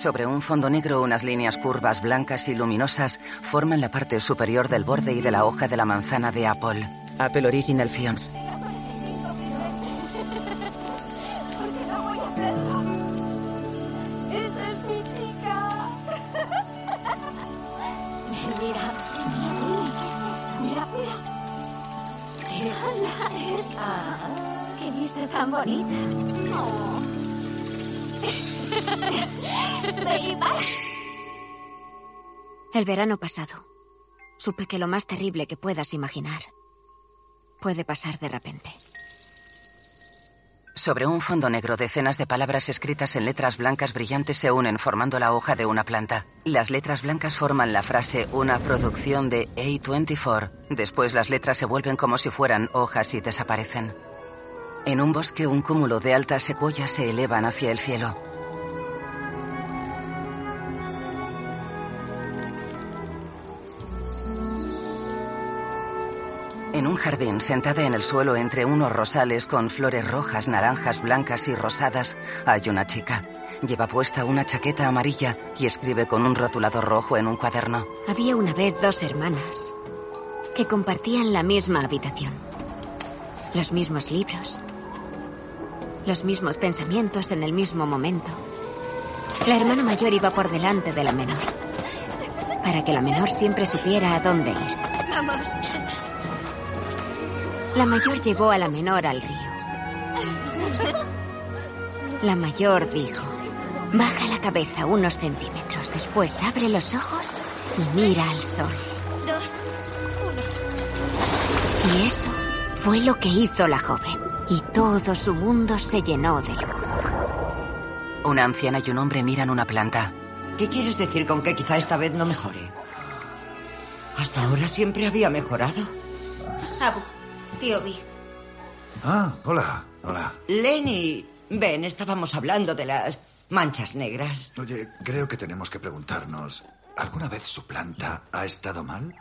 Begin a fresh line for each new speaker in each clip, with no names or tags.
Sobre un fondo negro, unas líneas curvas blancas y luminosas forman la parte superior del borde y de la hoja de la manzana de Apple. Apple Original Films.
¡Qué vista tan bonita! Oh.
El verano pasado, supe que lo más terrible que puedas imaginar puede pasar de repente.
Sobre un fondo negro, decenas de palabras escritas en letras blancas brillantes se unen formando la hoja de una planta. Las letras blancas forman la frase «una producción de A24». Después las letras se vuelven como si fueran hojas y desaparecen. En un bosque, un cúmulo de altas secuoyas se elevan hacia el cielo. En un jardín, sentada en el suelo entre unos rosales con flores rojas, naranjas, blancas y rosadas, hay una chica. Lleva puesta una chaqueta amarilla y escribe con un rotulador rojo en un cuaderno.
Había una vez dos hermanas que compartían la misma habitación. Los mismos libros. Los mismos pensamientos en el mismo momento. La hermana mayor iba por delante de la menor, para que la menor siempre supiera a dónde ir.
Vamos.
La mayor llevó a la menor al río. La mayor dijo: baja la cabeza unos centímetros, después abre los ojos y mira al sol.
2, 1.
Y eso fue lo que hizo la joven. Y todo su mundo se llenó de luz.
Una anciana y un hombre miran una planta.
¿Qué quieres decir con que quizá esta vez no mejore? Hasta ahora siempre había mejorado.
Abu, tío Big.
Ah, hola, hola.
Lenny, ven, estábamos hablando de las manchas negras.
Oye, creo que tenemos que preguntarnos, ¿alguna vez su planta ha estado mal?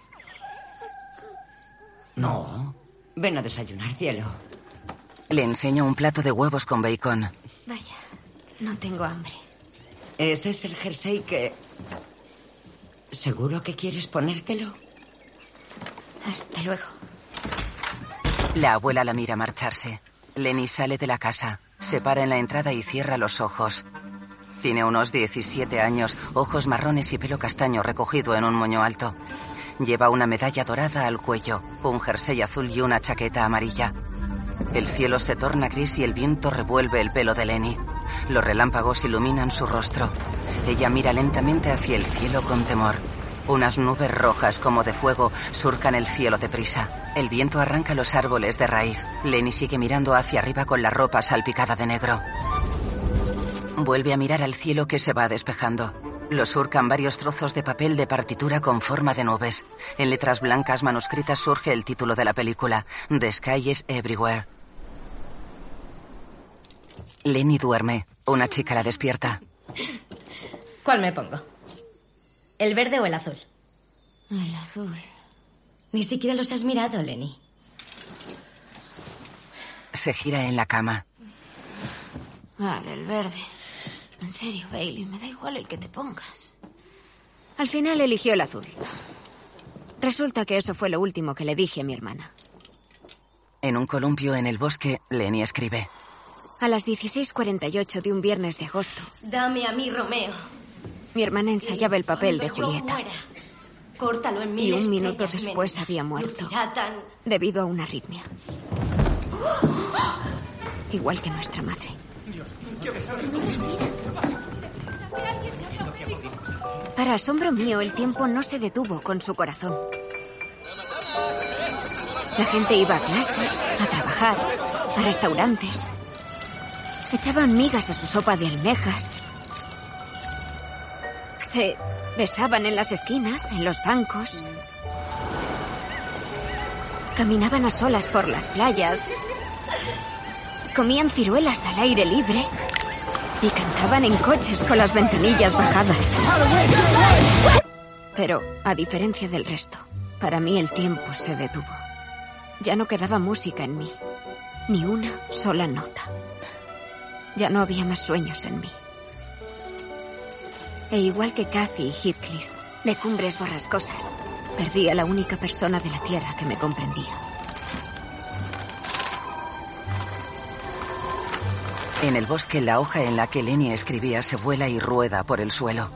No. Ven a desayunar, cielo.
Le enseña un plato de huevos con bacon.
Vaya, no tengo hambre.
Ese es el jersey que... ¿Seguro que quieres ponértelo?
Hasta luego.
La abuela la mira marcharse. Lenny sale de la casa, se para en la entrada y cierra los ojos. Tiene unos 17 años, ojos marrones y pelo castaño recogido en un moño alto. Lleva una medalla dorada al cuello, un jersey azul y una chaqueta amarilla. El cielo se torna gris y el viento revuelve el pelo de Lenny. Los relámpagos iluminan su rostro. Ella mira lentamente hacia el cielo con temor. Unas nubes rojas como de fuego surcan el cielo deprisa. El viento arranca los árboles de raíz. Lenny sigue mirando hacia arriba con la ropa salpicada de negro. Vuelve a mirar al cielo que se va despejando. Lo surcan varios trozos de papel de partitura con forma de nubes. En letras blancas manuscritas surge el título de la película, The Sky is Everywhere. Lenny duerme. Una chica la despierta.
¿Cuál me pongo? ¿El verde o el azul?
El azul.
Ni siquiera los has mirado, Lenny.
Se gira en la cama.
Vale, el verde. En serio, Bailey, me da igual el que te pongas. Al final eligió el azul. Resulta que eso fue lo último que le dije a mi hermana.
En un columpio en el bosque, Lenny escribe.
A las 16:48 de un viernes de agosto.
Dame a mí, Romeo.
Mi hermana ensayaba el papel de Julieta.
Muera, córtalo en
Y
1000
un minuto
estrellas
después
menos.
había muerto.
Lucirá tan...
Debido a una arritmia. Igual que nuestra madre. Para asombro mío, el tiempo no se detuvo con su corazón. La gente iba a clase, a trabajar, a restaurantes. Echaban migas a su sopa de almejas. Se besaban en las esquinas, en los bancos. Caminaban a solas por las playas. Comían ciruelas al aire libre. Y cantaban en coches con las ventanillas bajadas. Pero, a diferencia del resto, para mí el tiempo se detuvo. Ya no quedaba música en mí. Ni una sola nota. Ya no había más sueños en mí. E igual que Cathy y Heathcliff, de cumbres borrascosas, perdí a la única persona de la Tierra que me comprendía.
En el bosque, la hoja en la que Lenny escribía se vuela y rueda por el suelo.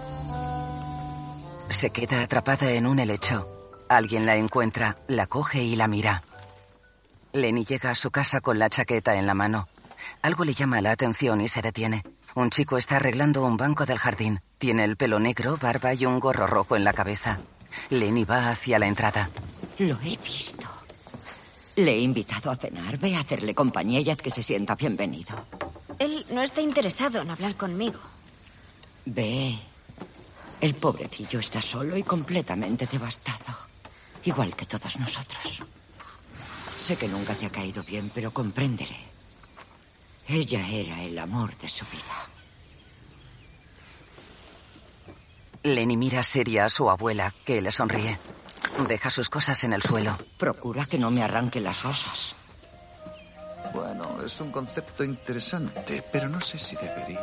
Se queda atrapada en un helecho. Alguien la encuentra, la coge y la mira. Lenny llega a su casa con la chaqueta en la mano. Algo le llama la atención y se detiene. Un chico está arreglando un banco del jardín. Tiene el pelo negro, barba y un gorro rojo en la cabeza. Lenny va hacia la entrada.
Lo he visto. Le he invitado a cenar. Ve a hacerle compañía y haz que se sienta bienvenido.
Él no está interesado en hablar conmigo.
Ve. El pobrecillo está solo y completamente devastado. Igual que todos nosotros. Sé que nunca te ha caído bien, pero compréndele. Ella era el amor de su vida.
Lenny mira seria a su abuela, que le sonríe. Deja sus cosas en el suelo.
Procura que no me arranque las rosas.
Bueno, es un concepto interesante, pero no sé si debería.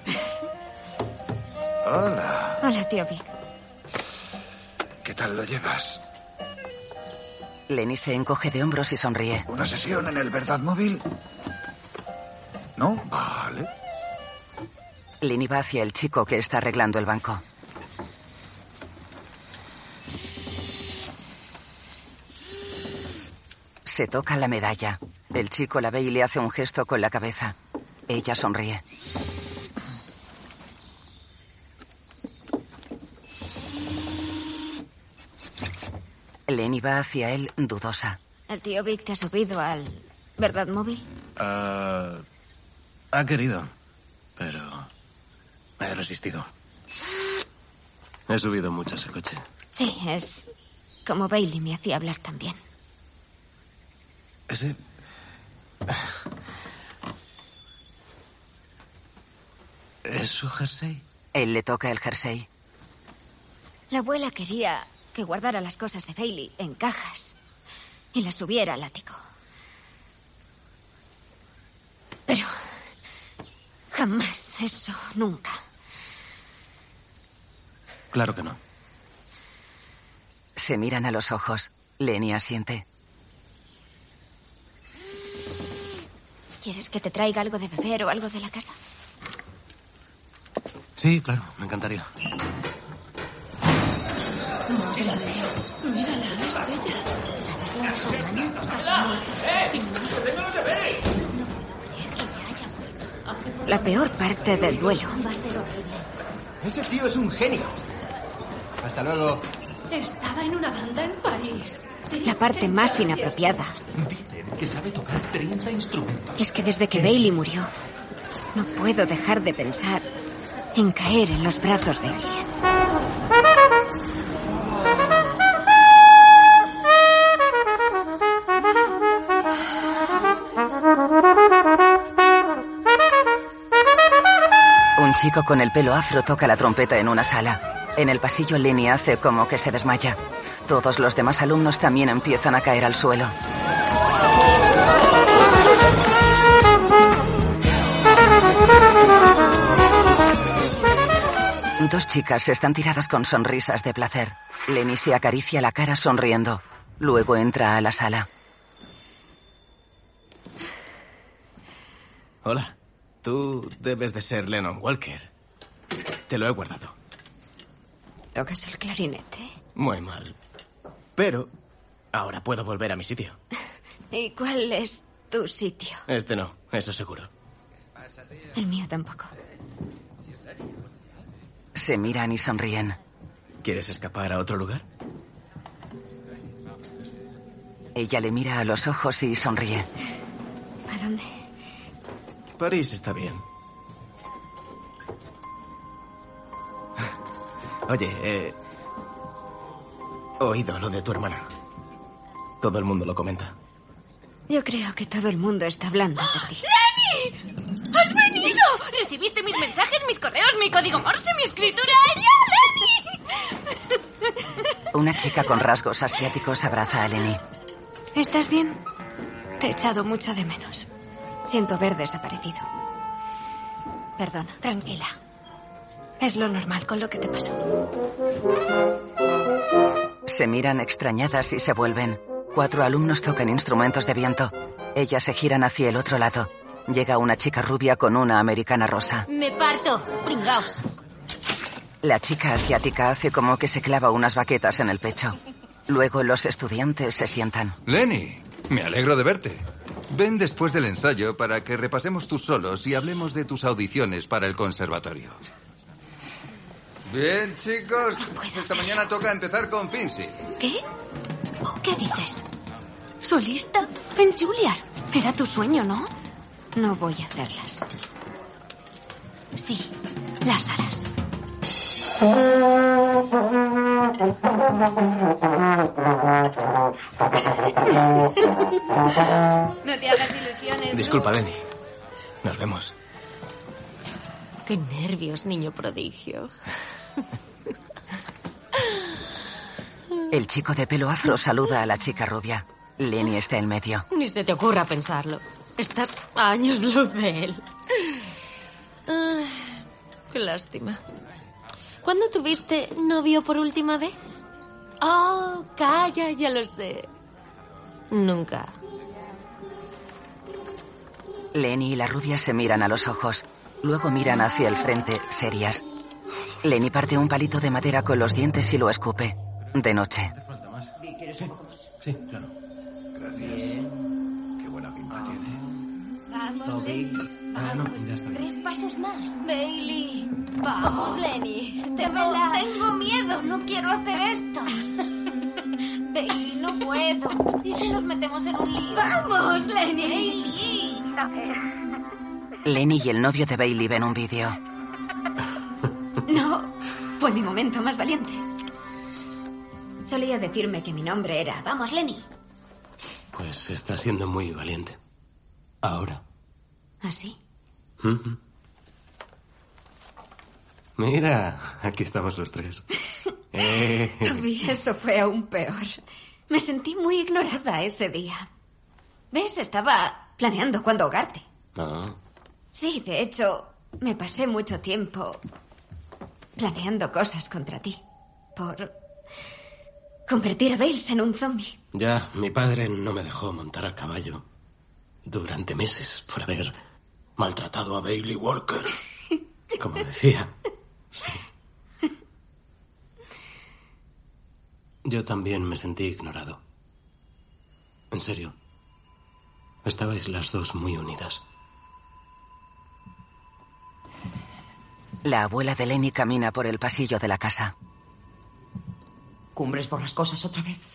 Hola.
Hola, tío Vic.
¿Qué tal lo llevas?
Lenny se encoge de hombros y sonríe.
¿Una sesión en el Verdad Móvil? ¿No? Vale.
Lenny va hacia el chico que está arreglando el banco. Se toca la medalla. El chico la ve y le hace un gesto con la cabeza. Ella sonríe. Lenny va hacia él dudosa.
¿El tío Vic te ha subido al Verdad Móvil?
Ha querido, pero he resistido. He subido mucho a ese coche.
Sí, es como Bailey me hacía hablar también.
Ese... ¿Es su jersey?
Él le toca el jersey.
La abuela quería que guardara las cosas de Bailey en cajas y las subiera al ático. Pero jamás eso, nunca.
Claro que no.
Se miran a los ojos. Lenny asiente.
¿Quieres que te traiga algo de beber o algo de la casa?
Sí, claro, me encantaría.
Mírala, es ella.
La peor parte del duelo.
Va a ser horrible.
Ese tío es un genio. Hasta luego.
Estaba en una banda en París.
La parte más inapropiada
Dicen que sabe tocar 30 instrumentos.
es que desde que Bailey murió, no puedo dejar de pensar en caer en los brazos de alguien.
Un chico con el pelo afro toca la trompeta en una sala. En el pasillo, Lenny hace como que se desmaya. Todos los demás alumnos también empiezan a caer al suelo. Dos chicas están tiradas con sonrisas de placer. Lenny se acaricia la cara sonriendo. Luego entra a la sala.
Hola. Tú debes de ser Lennon Walker. Te lo he guardado.
¿Tocas el clarinete?
Muy mal. Pero ahora puedo volver a mi sitio.
¿Y cuál es tu sitio?
Este no, eso seguro.
El mío tampoco.
Se miran y sonríen.
¿Quieres escapar a otro lugar?
Ella le mira a los ojos y sonríe.
¿A dónde?
París está bien. Oye, he oído lo de tu hermana. Todo el mundo lo comenta.
Yo creo que todo el mundo está hablando de ti.
¡Lenny! ¡Has venido! ¿Recibiste mis mensajes, mis correos, mi código Morse, mi escritura aérea? ¡Lenny!
Una chica con rasgos asiáticos abraza a Lenny.
¿Estás bien? Te he echado mucho de menos. Siento haber desaparecido. Perdona.
Tranquila.
Es lo normal con lo que te pasó.
Se miran extrañadas y se vuelven. 4 alumnos tocan instrumentos de viento. Ellas se giran hacia el otro lado. Llega una chica rubia con una americana rosa.
Me parto. Pringaos.
La chica asiática hace como que se clava unas baquetas en el pecho. Luego los estudiantes se sientan.
Lenny, me alegro de verte. Ven después del ensayo para que repasemos tus solos y hablemos de tus audiciones para el conservatorio. Bien, chicos. Esta mañana toca empezar con Finzi.
¿Qué? ¿Qué dices? ¿Solista? En Juilliard. Era tu sueño, ¿no? No voy a hacerlas. Sí, las harás.
No te hagas ilusiones.
Disculpa, Lenny. Nos vemos.
Qué nervios, niño prodigio.
El chico de pelo afro saluda a la chica rubia. Lenny está en medio.
Ni se te ocurra pensarlo. Estás a años luz de él. Qué lástima. ¿Cuándo tuviste novio por última vez? Oh, calla, ya lo sé. Nunca.
Lenny y la rubia se miran a los ojos. Luego miran hacia el frente, serias. Lenny parte un palito de madera con los dientes y lo escupe. De noche.
Sí, claro.
Gracias. Qué buena pinta tiene.
Vamos, Lenny.
No, ya está bien.
3 pasos más. Bailey. Vamos, Lenny. Tengo miedo. No quiero hacer esto. Bailey, no puedo. ¿Y si nos metemos en un lío? ¡Vamos, Lenny! Bailey.
Lenny y el novio de Bailey ven un vídeo.
No, fue mi momento más valiente. Solía decirme que mi nombre era Vamos, Lenny.
Pues está siendo muy valiente. Ahora.
¿Ah, sí?
Mira, aquí estamos los 3.
Toby, eso fue aún peor. Me sentí muy ignorada ese día. ¿Ves? Estaba planeando cuándo ahogarte.
No.
Sí, de hecho, me pasé mucho tiempo planeando cosas contra ti. Por convertir a Bales en un zombie.
Ya, mi padre no me dejó montar a caballo durante meses por haber maltratado a Bailey Walker. Como decía. Sí. Yo también me sentí ignorado. En serio. Estabais las dos muy unidas.
La abuela de Lenny camina por el pasillo de la casa.
¿Cumbres borrascosas otra vez?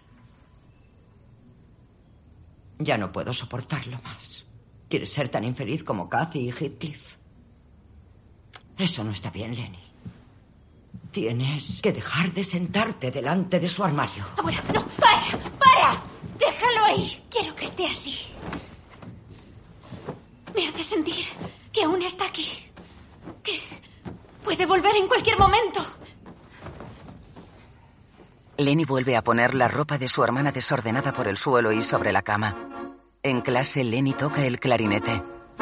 Ya no puedo soportarlo más. ¿Quieres ser tan infeliz como Cathy y Heathcliff? Eso no está bien, Lenny. Tienes que dejar de sentarte delante de su armario.
Abuela, no, para. Déjalo ahí. Quiero que esté así.
Me hace sentir que aún está aquí. Que puede volver en cualquier momento.
Lenny vuelve a poner la ropa de su hermana desordenada por el suelo y sobre la cama. En clase, Lenny toca el clarinete.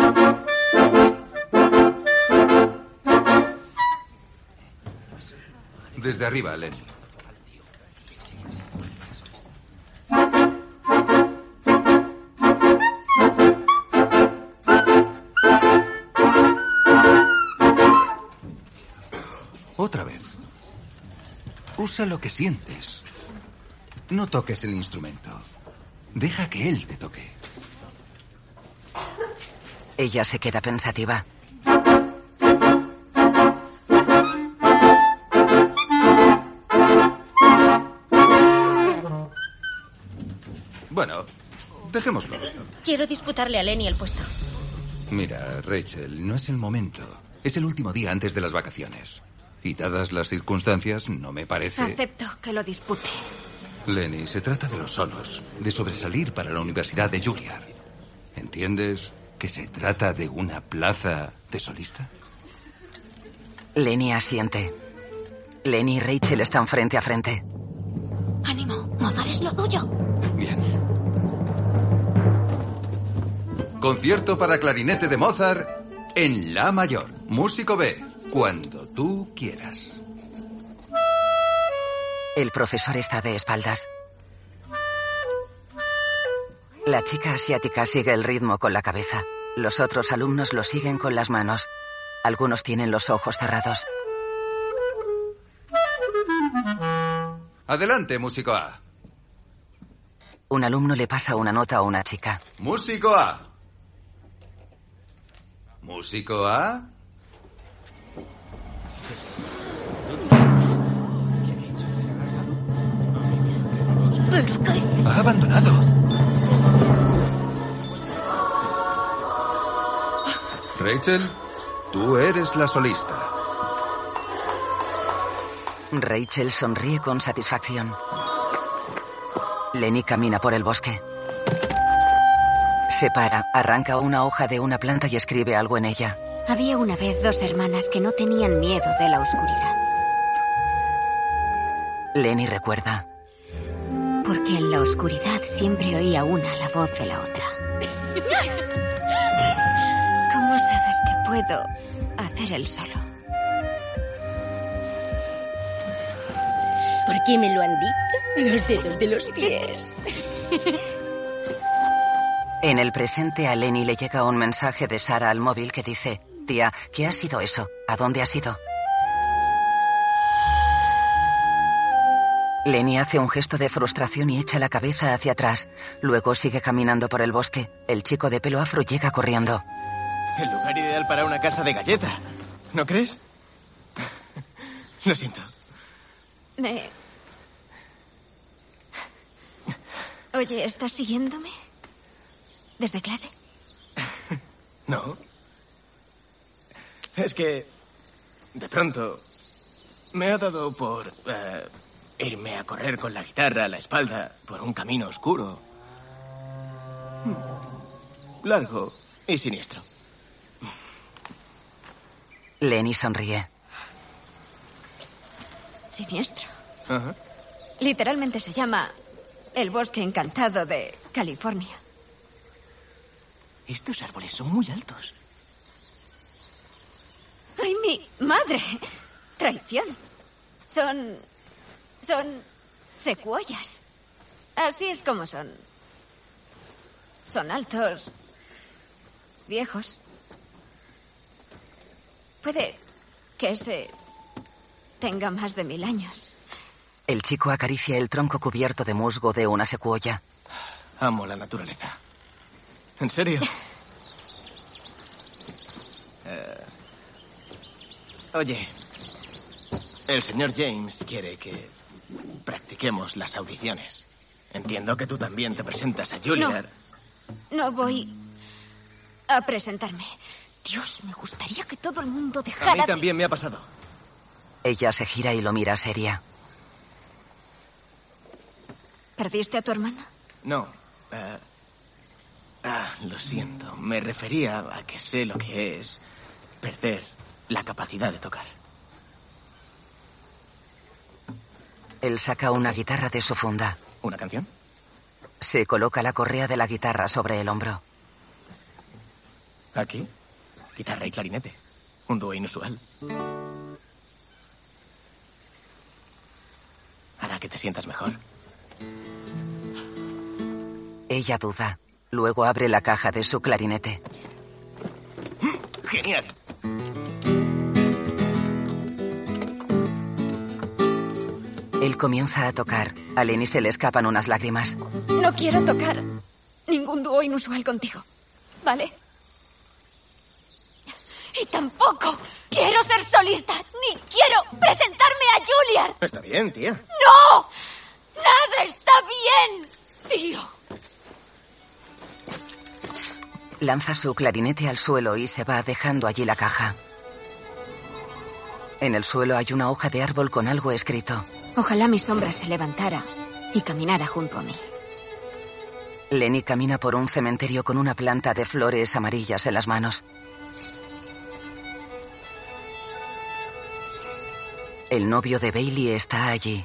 Desde arriba, Lenny. Otra vez. Usa lo que sientes. No toques el instrumento. Deja que él te toque.
Ella se queda pensativa.
Bueno, dejémoslo.
Quiero disputarle a Lenny el puesto.
Mira, Rachel, no es el momento. Es el último día antes de las vacaciones. Y dadas las circunstancias, no me parece...
Acepto que lo dispute.
Lenny, se trata de los solos, de sobresalir para la Universidad de Juilliard. ¿Entiendes que se trata de una plaza de solista?
Lenny asiente. Lenny y Rachel están frente a frente.
Ánimo, Mozart es lo tuyo.
Bien. Concierto para clarinete de Mozart en La mayor. Músico B, cuando tú quieras.
El profesor está de espaldas. La chica asiática sigue el ritmo con la cabeza. Los otros alumnos lo siguen con las manos. Algunos tienen los ojos cerrados.
Adelante, músico A.
Un alumno le pasa una nota a una chica.
Músico A. Músico A.
¿Pero qué?
Ha abandonado. Rachel, tú eres la solista.
Rachel sonríe con satisfacción. Lenny camina por el bosque. Se para, arranca una hoja de una planta y escribe algo en ella.
Había una vez 2 hermanas que no tenían miedo de la oscuridad.
Lenny recuerda.
Porque en la oscuridad siempre oía una la voz de la otra. ¿Cómo sabes que puedo hacer el solo?
¿Por qué me lo han dicho? Los dedos de los pies.
En el presente a Lenny le llega un mensaje de Sara al móvil que dice: Tía, ¿qué ha sido eso? ¿A dónde has ido? Lenny hace un gesto de frustración y echa la cabeza hacia atrás. Luego sigue caminando por el bosque. El chico de pelo afro llega corriendo.
El lugar ideal para una casa de galleta, ¿no crees? Lo siento.
Oye, ¿estás siguiéndome? ¿Desde clase?
No. Es que, de pronto, me ha dado por irme a correr con la guitarra a la espalda por un camino oscuro. Largo y siniestro.
Lenny sonríe.
Siniestro.
Ajá.
Literalmente se llama el bosque encantado de California.
Estos árboles son muy altos.
¡Ay, mi madre! Traición. Son secuoyas. Así es como son. Son altos, viejos. Puede que ese tenga más de 1000 años.
El chico acaricia el tronco cubierto de musgo de una secuoya.
Amo la naturaleza. ¿En serio? Oye, el señor James quiere que practiquemos las audiciones. Entiendo que tú también te presentas a Juilliard.
No voy a presentarme. Dios, me gustaría que todo el mundo dejara
A mí también me ha pasado.
Ella se gira y lo mira seria.
¿Perdiste a tu hermana?
No. Lo siento. Me refería a que sé lo que es perder la capacidad de tocar.
Él saca una guitarra de su funda.
¿Una canción?
Se coloca la correa de la guitarra sobre el hombro.
Aquí, guitarra y clarinete. Un dúo inusual. Hará que te sientas mejor.
Ella duda. Luego abre la caja de su clarinete.
¡Genial!
Él comienza a tocar. A Lenny se le escapan unas lágrimas.
No quiero tocar ningún dúo inusual contigo, ¿vale? Y tampoco quiero ser solista, ni quiero presentarme a Juilliard.
Está bien, tía.
¡No! ¡Nada está bien, tío!
Lanza su clarinete al suelo y se va dejando allí la caja. En el suelo hay una hoja de árbol con algo escrito.
Ojalá mi sombra se levantara y caminara junto a mí.
Lenny camina por un cementerio con una planta de flores amarillas en las manos. El novio de Bailey está allí.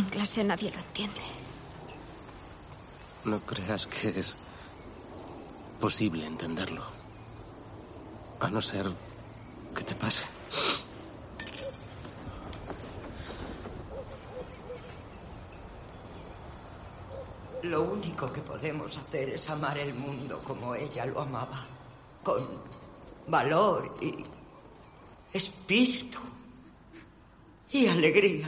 En clase nadie lo entiende.
No creas que es posible entenderlo. A no ser que te pase.
Lo único que podemos hacer es amar el mundo como ella lo amaba. Con valor y espíritu y alegría.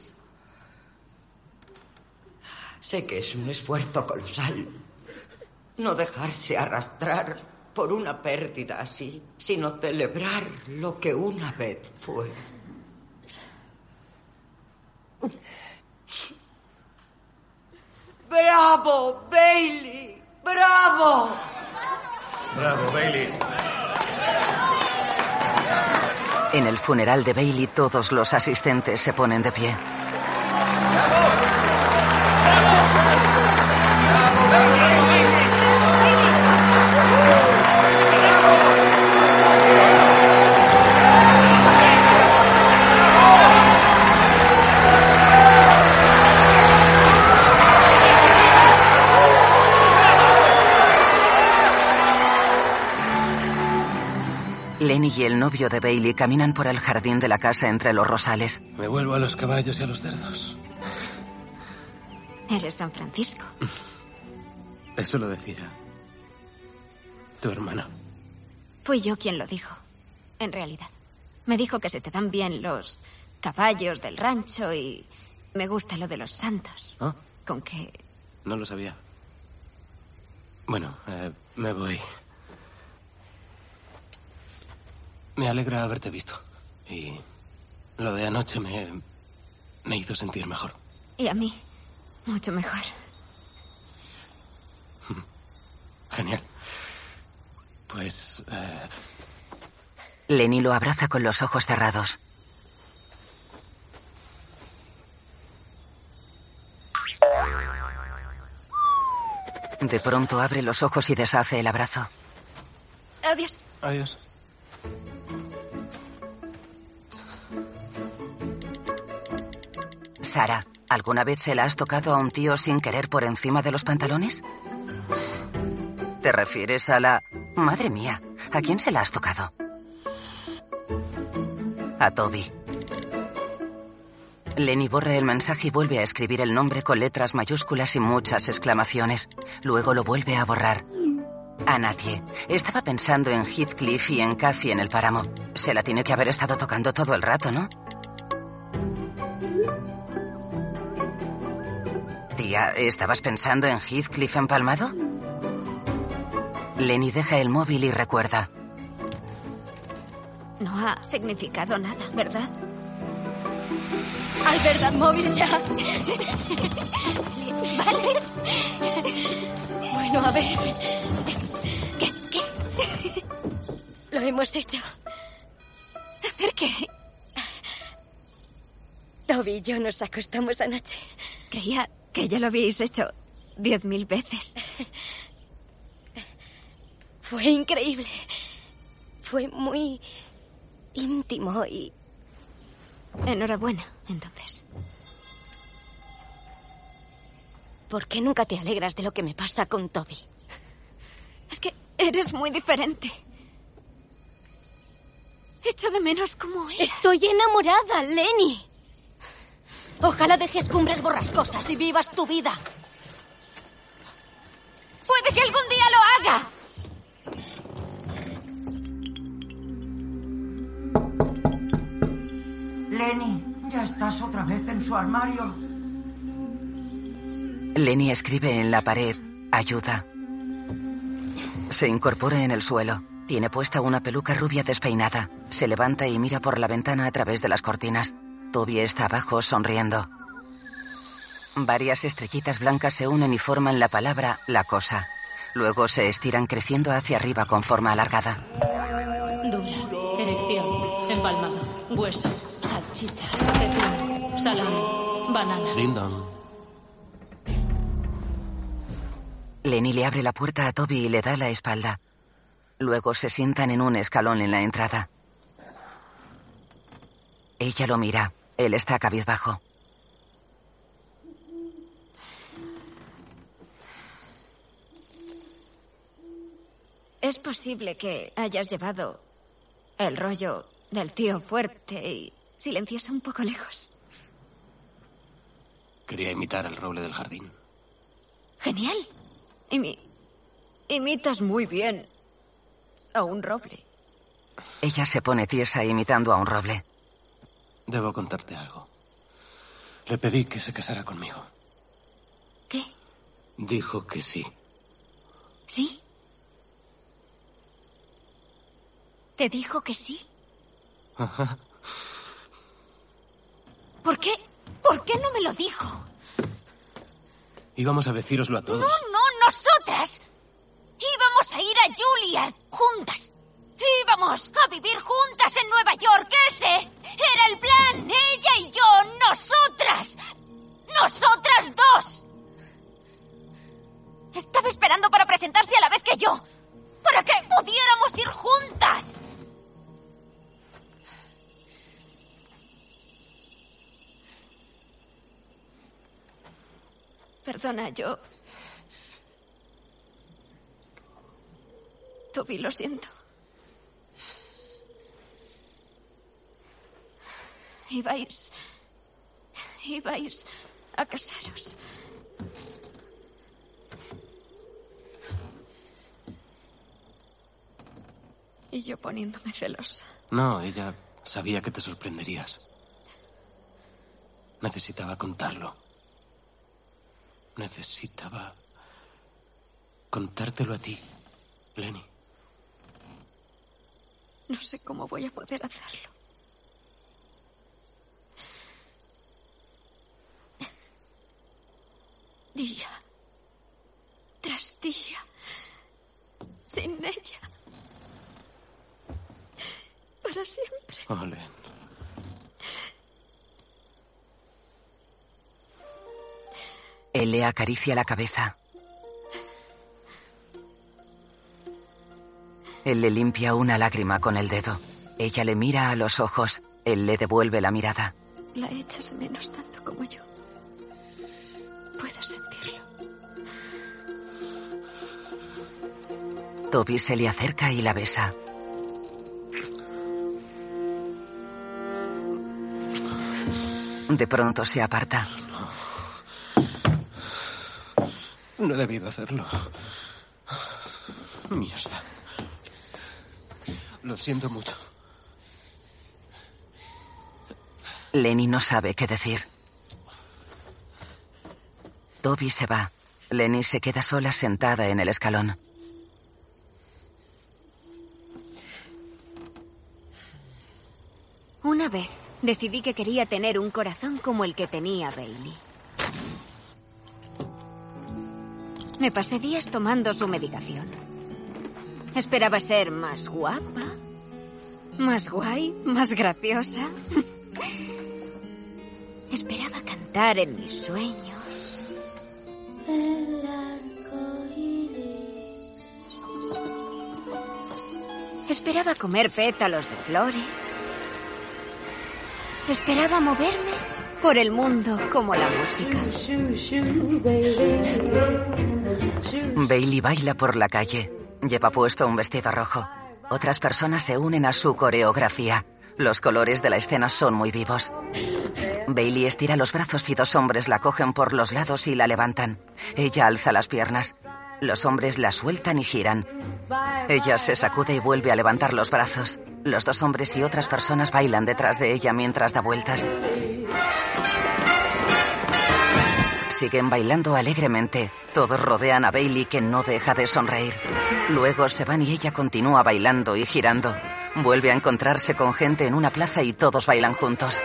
Sé que es un esfuerzo colosal no dejarse arrastrar por una pérdida así, sino celebrar lo que una vez fue. ¡Bravo, Bailey! ¡Bravo!
¡Bravo, Bailey!
En el funeral de Bailey, todos los asistentes se ponen de pie. Lenny y el novio de Bailey caminan por el jardín de la casa entre los rosales.
Me vuelvo a los caballos y a los cerdos.
Eres San Francisco.
Eso lo decía tu hermana.
Fui yo quien lo dijo, en realidad. Me dijo que se te dan bien los caballos del rancho y me gusta lo de los santos.
¿Ah?
Con que...
No lo sabía. Bueno, me voy. Me alegra haberte visto. Y lo de anoche me hizo sentir mejor.
Y a mí, mucho mejor.
Genial. Pues...
Lenny lo abraza con los ojos cerrados. De pronto abre los ojos y deshace el abrazo.
Adiós.
Adiós.
Sara, ¿alguna vez se la has tocado a un tío sin querer por encima de los pantalones? ¿Te refieres a la... Madre mía, ¿a quién se la has tocado? A Toby. Lenny borra el mensaje y vuelve a escribir el nombre con letras mayúsculas y muchas exclamaciones. Luego lo vuelve a borrar. A nadie. Estaba pensando en Heathcliff y en Cathy en el páramo. Se la tiene que haber estado tocando todo el rato, ¿no? Tía, ¿estabas pensando en Heathcliff empalmado? Lenny deja el móvil y recuerda.
No ha significado nada, ¿verdad?
¡Al verdad móvil ya!
Vale.
Bueno, a ver.
¿Qué?
Lo hemos hecho.
¿Hacer qué?
Toby y yo nos acostamos anoche.
Creía que ya lo habíais hecho 10.000 veces.
Fue increíble. Fue muy íntimo y...
Enhorabuena, entonces.
¿Por qué nunca te alegras de lo que me pasa con Toby?
Es que eres muy diferente. Echo de menos cómo eras.
Estoy enamorada, Lenny. Ojalá dejes Cumbres Borrascosas y vivas tu vida.
Puede que algún día lo haga.
Lenny, ¿ya estás otra vez en su armario?
Lenny escribe en la pared, ayuda. Se incorpora en el suelo. Tiene puesta una peluca rubia despeinada. Se levanta y mira por la ventana a través de las cortinas. Toby está abajo, sonriendo. Varias estrellitas blancas se unen y forman la palabra la cosa. Luego se estiran creciendo hacia arriba con forma alargada.
Dura, erección, empalmado, hueso, salchicha, pepino, salami, banana.
Lyndon.
Lenny le abre la puerta a Toby y le da la espalda. Luego se sientan en un escalón en la entrada. Ella lo mira. Él está cabizbajo.
Es posible que hayas llevado el rollo del tío fuerte y silencioso un poco lejos.
Quería imitar al roble del jardín.
Genial. Imitas muy bien a un roble.
Ella se pone tiesa imitando a un roble.
Debo contarte algo. Le pedí que se casara conmigo.
¿Qué?
Dijo que sí.
¿Sí? ¿Te dijo que sí?
Ajá.
¿Por qué? ¿Por qué no me lo dijo?
Íbamos a decíroslo a todos.
No, nosotras. Íbamos a ir a Juilliard juntas. Íbamos a vivir juntas en Nueva York. Ese era el plan. Ella y yo, nosotras. Nosotras dos. Estaba esperando para presentarse a la vez que yo. Para que pudiéramos ir juntas. Perdona, yo... Toby, lo siento. Ibais a casaros. Y yo poniéndome celosa.
No, ella sabía que te sorprenderías. Necesitaba contarlo. Necesitaba contártelo a ti, Lenny.
No sé cómo voy a poder hacerlo. Día tras día, sin ella. Para siempre.
Oh, Len.
Él le acaricia la cabeza. Él le limpia una lágrima con el dedo. Ella le mira a los ojos. Él le devuelve la mirada.
La echas de menos tanto como yo. Puedo sentirlo.
Toby se le acerca y la besa. De pronto se aparta.
No he debido hacerlo. Mierda. Lo siento mucho.
Lenny no sabe qué decir. Toby se va. Lenny se queda sola sentada en el escalón.
Una vez decidí que quería tener un corazón como el que tenía Bailey. Me pasé días tomando su medicación. Esperaba ser más guapa, más guay, más graciosa. Esperaba cantar en mis sueños. Esperaba comer pétalos de flores. Esperaba moverme por el mundo como la música.
Bailey baila por la calle. Lleva puesto un vestido rojo. Otras personas se unen a su coreografía. Los colores de la escena son muy vivos. Bailey estira los brazos y dos hombres la cogen por los lados y la levantan. Ella alza las piernas. Los hombres la sueltan y giran. Ella se sacude y vuelve a levantar los brazos. Los dos hombres y otras personas bailan detrás de ella mientras da vueltas. Siguen bailando alegremente. Todos rodean a Bailey, que no deja de sonreír. Luego se van y ella continúa bailando y girando. Vuelve a encontrarse con gente en una plaza y todos bailan juntos.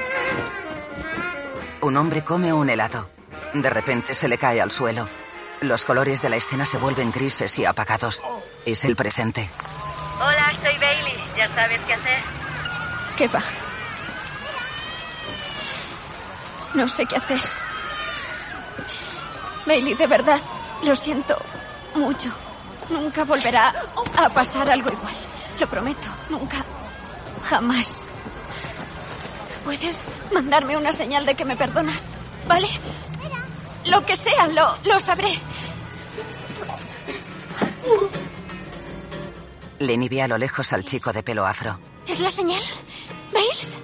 Un hombre come un helado. De repente se le cae al suelo. Los colores de la escena se vuelven grises y apagados. Es el presente.
Hola, soy Bailey. ¿Ya sabes qué hacer?
¿Qué va? No sé qué hacer. Bailey, de verdad, lo siento mucho. Nunca volverá a pasar algo igual. Lo prometo, nunca, jamás. ¿Puedes mandarme una señal de que me perdonas? ¿Vale? Lo que sea, lo sabré.
Lenny ve a lo lejos al chico de pelo afro.
¿Es la señal? ¿Bales?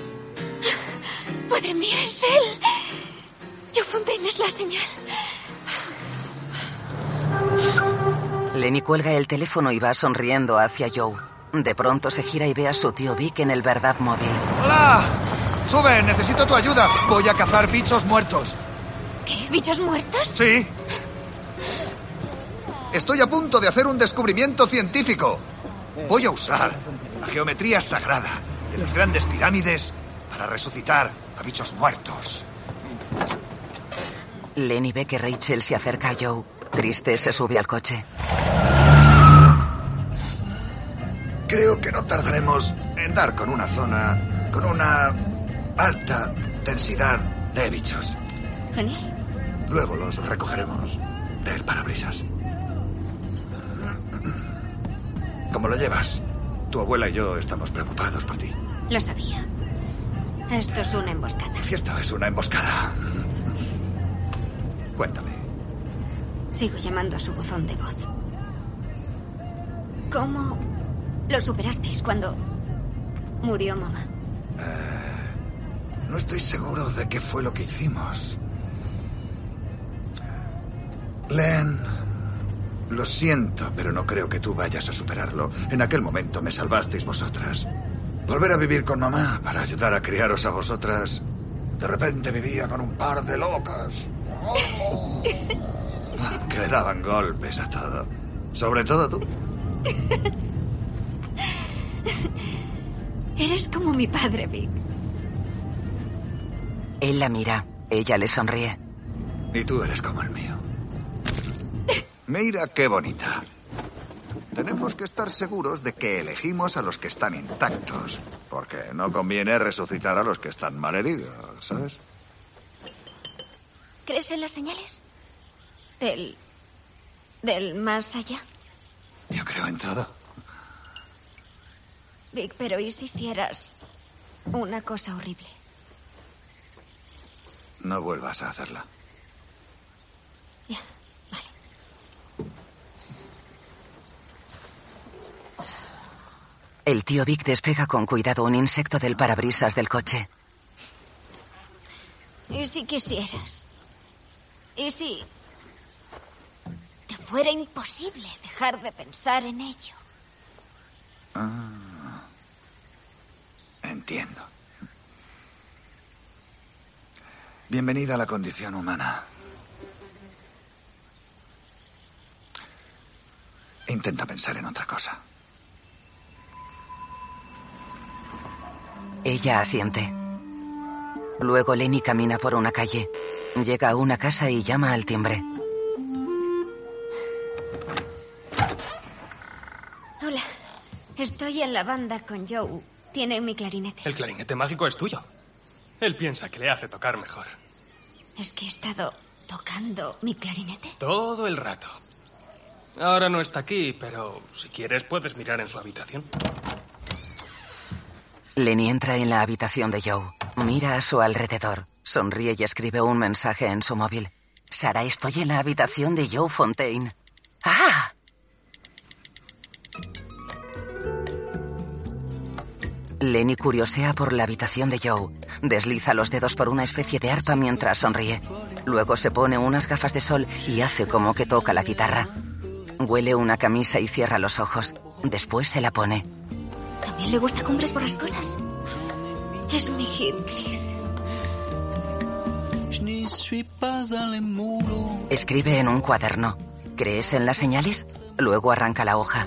Madre mía, es él. Joe Fontaine es la señal.
Lenny cuelga el teléfono y va sonriendo hacia Joe. De pronto se gira y ve a su tío Vic en el Verdad móvil.
¡Hola! ¡Sube! Necesito tu ayuda. Voy a cazar bichos muertos.
¿Qué? ¿Bichos muertos?
Sí. Estoy a punto de hacer un descubrimiento científico. Voy a usar la geometría sagrada de las grandes pirámides para resucitar a bichos muertos.
Lenny ve que Rachel se acerca a Joe. Triste, se sube al coche.
Creo que no tardaremos en dar con una zona con una alta densidad de bichos.
Genial.
Luego los recogeremos del parabrisas. ¿Cómo lo llevas? Tu abuela y yo estamos preocupados por ti.
Lo sabía. Esto es una emboscada.
Cierto, es una emboscada. Cuéntame.
Sigo llamando a su buzón de voz. ¿Cómo lo superasteis cuando murió mamá?
No estoy seguro de qué fue lo que hicimos. Len, lo siento, pero no creo que tú vayas a superarlo. En aquel momento me salvasteis vosotras. Volver a vivir con mamá para ayudar a criaros a vosotras. De repente vivía con un par de locas. Que le daban golpes a todo. Sobre todo tú.
Eres como mi padre, Vic.
Él la mira. Ella le sonríe.
Y tú eres como el mío. Mira qué bonita. Tenemos que estar seguros de que elegimos a los que están intactos. Porque no conviene resucitar a los que están malheridos, ¿sabes?
¿Crees en las señales? ¿Del más allá?
Yo creo en todo.
Vic, pero ¿y si hicieras una cosa horrible?
No vuelvas a hacerla.
Ya, vale.
El tío Vic despega con cuidado un insecto del parabrisas del coche.
¿Y si quisieras? ¿Y si te fuera imposible dejar de pensar en ello?
Entiendo. Bienvenida a la condición humana. Intenta pensar en otra cosa.
Ella asiente. Luego Lenny camina por una calle. Llega a una casa y llama al timbre.
Hola. Estoy en la banda con Joe. Tiene mi clarinete.
El clarinete mágico es tuyo. Él piensa que le hace tocar mejor.
¿Es que he estado tocando mi clarinete?
Todo el rato. Ahora no está aquí, pero si quieres puedes mirar en su habitación.
Lenny entra en la habitación de Joe. Mira a su alrededor. Sonríe y escribe un mensaje en su móvil. Sara, estoy en la habitación de Joe Fontaine. ¡Ah! Lenny curiosea por la habitación de Joe. Desliza los dedos por una especie de arpa mientras sonríe. Luego se pone unas gafas de sol y hace como que toca la guitarra. Huele una camisa y cierra los ojos. Después se la pone.
¿También le gusta Cumbres Borrascosas? Es mi Heathcliff.
Escribe en un cuaderno. ¿Crees en las señales? Luego arranca la hoja.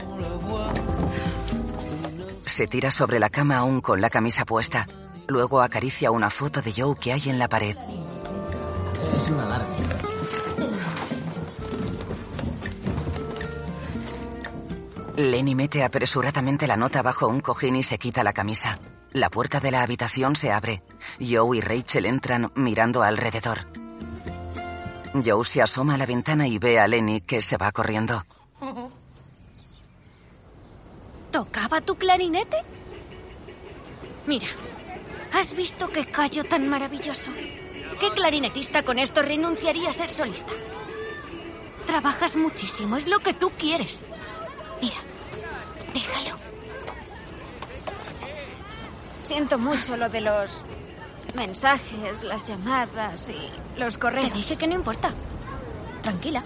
Se tira sobre la cama aún con la camisa puesta. Luego acaricia una foto de Joe que hay en la pared.
Es una larga.
Lenny mete apresuradamente la nota bajo un cojín y se quita la camisa. La puerta de la habitación se abre. Joe y Rachel entran mirando alrededor. Joe se asoma a la ventana y ve a Lenny que se va corriendo.
¿Tocaba tu clarinete? Mira, ¿has visto qué callo tan maravilloso? ¿Qué clarinetista con esto renunciaría a ser solista? Trabajas muchísimo, es lo que tú quieres. Mira, Déjalo.
Siento mucho lo de los mensajes, las llamadas y los correos.
Te dije que no importa. Tranquila.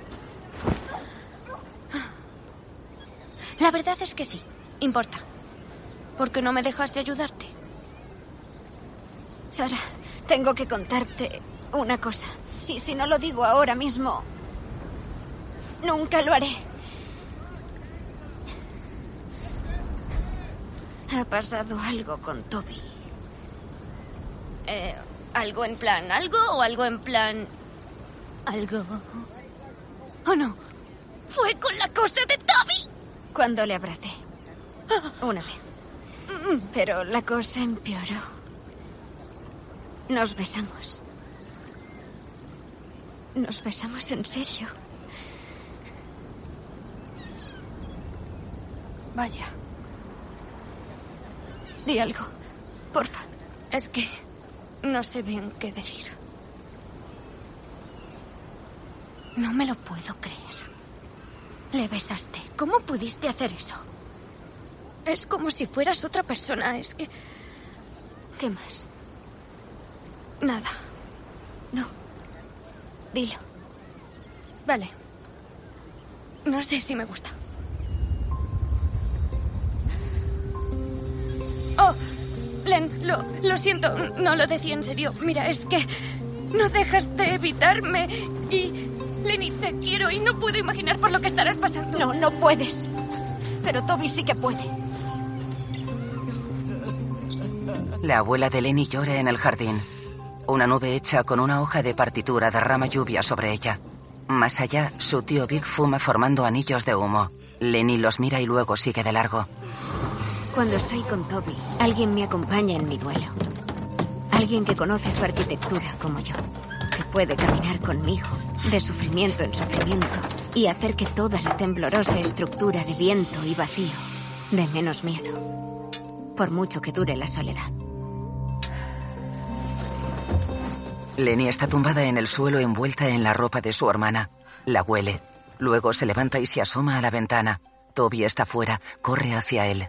La verdad es que sí, importa. ¿Por qué no me dejas de ayudarte?
Sara, tengo que contarte una cosa. Y si no lo digo ahora mismo, nunca lo haré. Ha pasado algo con Toby.
¿Algo en plan algo o algo en plan algo? ¿O no? ¿Fue con la cosa de Toby?
Cuando le abracé. Una vez. Pero la cosa empeoró. Nos besamos. Nos besamos en serio. Vaya. Di algo, porfa.
Es que no sé bien qué decir. No me lo puedo creer. Le besaste. ¿Cómo pudiste hacer eso? Es como si fueras otra persona. Es que...
¿Qué más?
Nada.
No. Dilo.
Vale. No sé si me gusta. Oh, Len, lo siento. No lo decía en serio. Mira, es que no dejas de evitarme y... Lenny, te quiero y no puedo imaginar por lo que estarás pasando.
No, no puedes. Pero Toby sí que puede.
La abuela de Lenny llora en el jardín. Una nube hecha con una hoja de partitura derrama lluvia sobre ella. Más allá, su tío Vic fuma formando anillos de humo. Lenny los mira y luego sigue de largo.
Cuando estoy con Toby, alguien me acompaña en mi duelo. Alguien que conoce su arquitectura como yo. Que puede caminar conmigo, de sufrimiento en sufrimiento, y hacer que toda la temblorosa estructura de viento y vacío dé menos miedo, por mucho que dure la soledad.
Lenny está tumbada en el suelo envuelta en la ropa de su hermana. La huele. Luego se levanta y se asoma a la ventana. Toby está fuera, corre hacia él.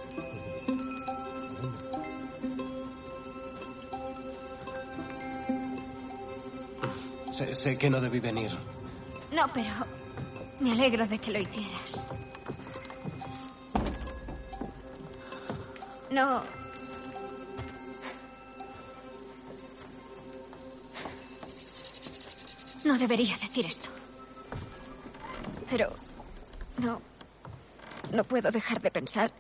Sé que no debí venir.
No, pero me alegro de que lo hicieras. No. No debería decir esto. Pero no puedo dejar de pensar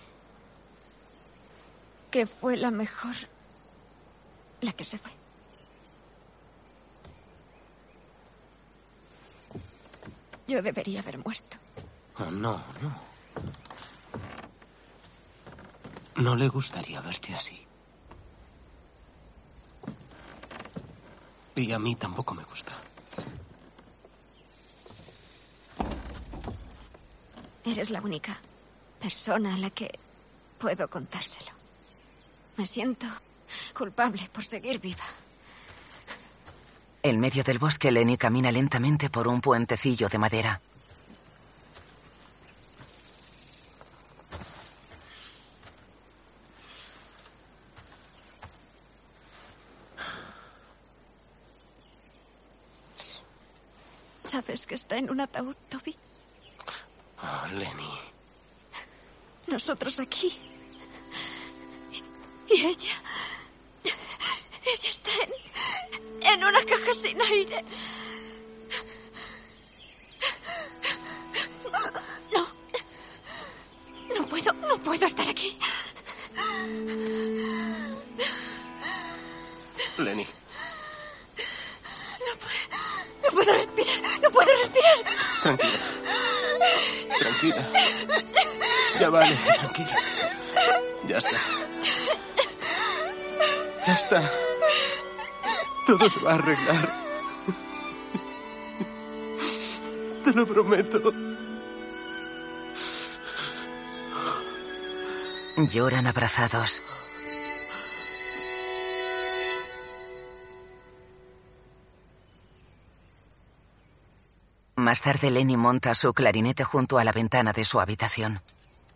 que fue la mejor la que se fue. Yo debería haber muerto.
Oh, no. No le gustaría verte así. Y a mí tampoco me gusta.
Eres la única persona a la que puedo contárselo. Me siento culpable por seguir viva.
En medio del bosque, Lenny camina lentamente por un puentecillo de madera.
¿Sabes que está en un ataúd, Toby?
Oh, Lenny.
Nosotros aquí. Y ella... Ella está en una caja sin aire. No puedo estar aquí.
Lenny.
No puedo respirar.
Tranquila. Ya vale, tranquila. Ya está. Todo se va a arreglar. Te lo prometo.
Lloran abrazados. Más tarde, Lenny monta su clarinete junto a la ventana de su habitación.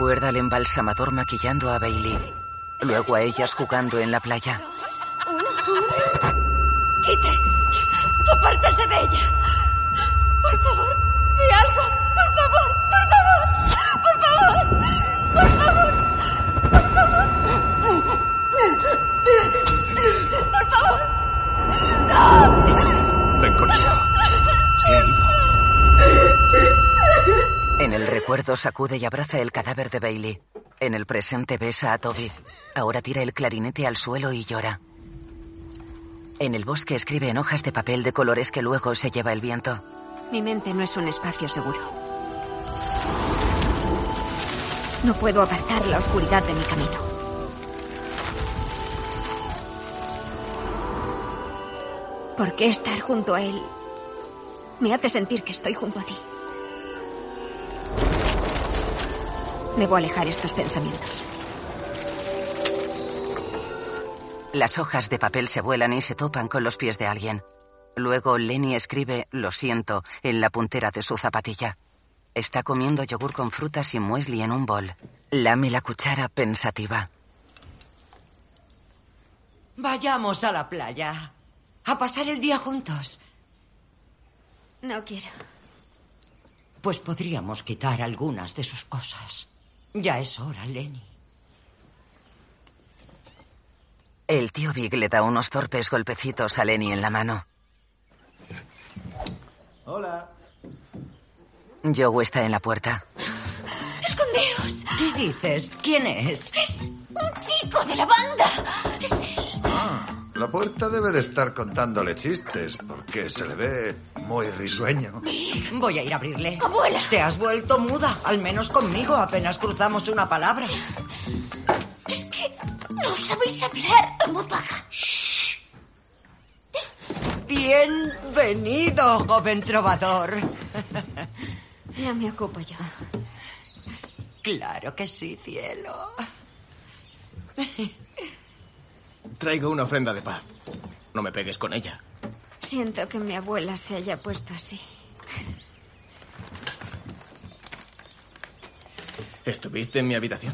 recuerda al embalsamador maquillando a Bailey. Luego a ellas jugando en la playa.
¡Quite! ¡Apártese de ella! Por favor, di algo. Por favor, por favor. Por favor. Por favor. Por favor. ¡No!
Ven conmigo.
Se ha ido.
En el recuerdo sacude y abraza el cadáver de Bailey. En el presente besa a Toby. Ahora tira el clarinete al suelo y llora. En el bosque escribe en hojas de papel de colores que luego se lleva el viento.
Mi mente no es un espacio seguro. No puedo apartar la oscuridad de mi camino. ¿Por qué estar junto a él me hace sentir que estoy junto a ti? Debo alejar estos pensamientos.
Las hojas de papel se vuelan y se topan con los pies de alguien. Luego Lenny escribe "lo siento" en la puntera de su zapatilla. Está comiendo yogur con frutas y muesli en un bol. Lame la cuchara pensativa.
Vayamos a la playa. A pasar el día juntos.
No quiero.
Pues podríamos quitar algunas de sus cosas. Ya es hora, Lenny.
El tío Big le da unos torpes golpecitos a Lenny en la mano.
Hola.
Joe está en la puerta.
¡Escondeos!
¿Qué dices? ¿Quién es?
¡Es un chico de la banda! ¡Es él!
La puerta debe de estar contándole chistes, porque se le ve muy risueño.
Voy a ir a abrirle.
¡Abuela!
Te has vuelto muda, al menos conmigo. Apenas cruzamos una palabra.
Es que no sabéis hablar en voz baja.
Shh. Bienvenido, joven trovador.
Ya me ocupo yo.
Claro que sí, cielo.
Traigo una ofrenda de paz. No me pegues con ella.
Siento que mi abuela se haya puesto así.
¿Estuviste en mi habitación?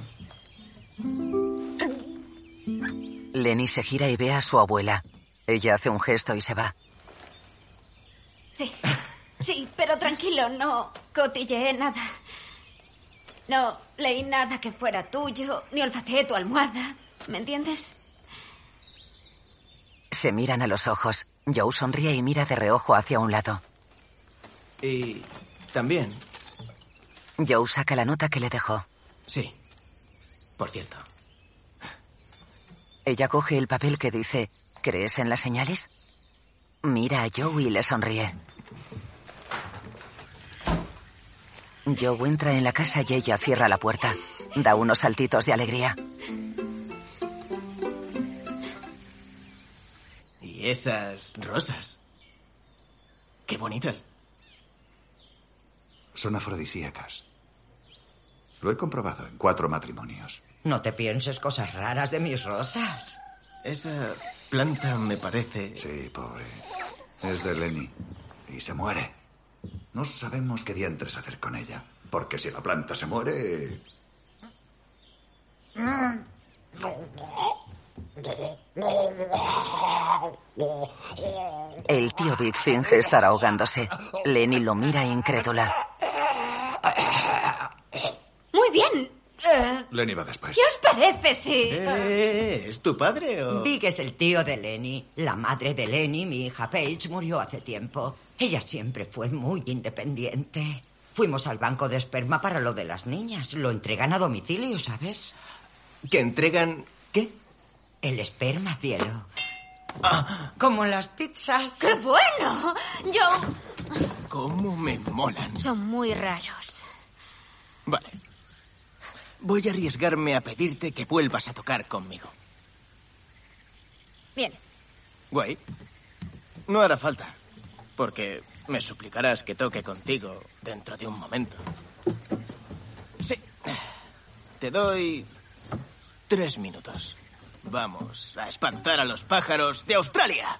Lenny se gira y ve a su abuela. Ella hace un gesto y se va.
Sí, sí, pero tranquilo, no cotilleé nada. No leí nada que fuera tuyo, ni olfateé tu almohada. ¿Me entiendes?
Se miran a los ojos. Joe sonríe y mira de reojo hacia un lado.
Y también...
Joe saca la nota que le dejó.
Sí, por cierto.
Ella coge el papel que dice ¿crees en las señales? Mira a Joe y le sonríe. Joe entra en la casa y ella cierra la puerta. Da unos saltitos de alegría.
¿Y esas rosas? Qué bonitas.
Son afrodisíacas. Lo he comprobado en 4 matrimonios.
No te pienses cosas raras de mis rosas.
Esa planta me parece...
Sí, pobre. Es de Lenny. Y se muere. No sabemos qué diantres hacer con ella. Porque si la planta se muere...
El tío Big finge estar ahogándose. Lenny lo mira incrédula.
Muy bien.
Lenny va después.
¿Qué os parece si...?
¿Es tu padre o...?
Big es el tío de Lenny. La madre de Lenny, mi hija Paige, murió hace tiempo. Ella siempre fue muy independiente. Fuimos al banco de esperma para lo de las niñas. Lo entregan a domicilio, ¿sabes?
¿Que entregan qué?
El esperma, cielo. Como las pizzas.
¡Qué bueno! Yo...
¿Cómo me molan?
Son muy raros.
Vale. Voy a arriesgarme a pedirte que vuelvas a tocar conmigo.
Bien.
Guay. No hará falta, porque me suplicarás que toque contigo dentro de un momento. Sí. Te doy 3 minutos. Vamos a espantar a los pájaros de Australia.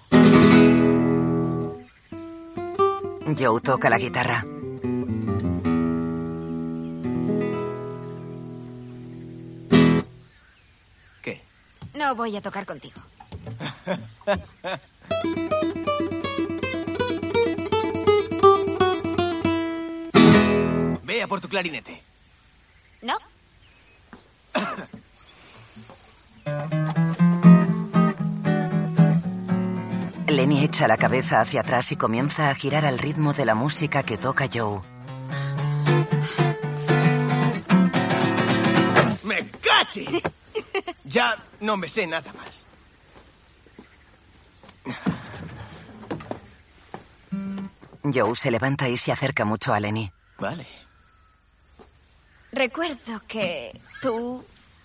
Joe toca la guitarra.
No voy a tocar contigo.
Ve a por tu clarinete.
¿No?
Lenny echa la cabeza hacia atrás y comienza a girar al ritmo de la música que toca Joe.
¡Me cachis! Ya no me sé nada más.
Joe se levanta y se acerca mucho a Lenny.
Vale.
Recuerdo que tú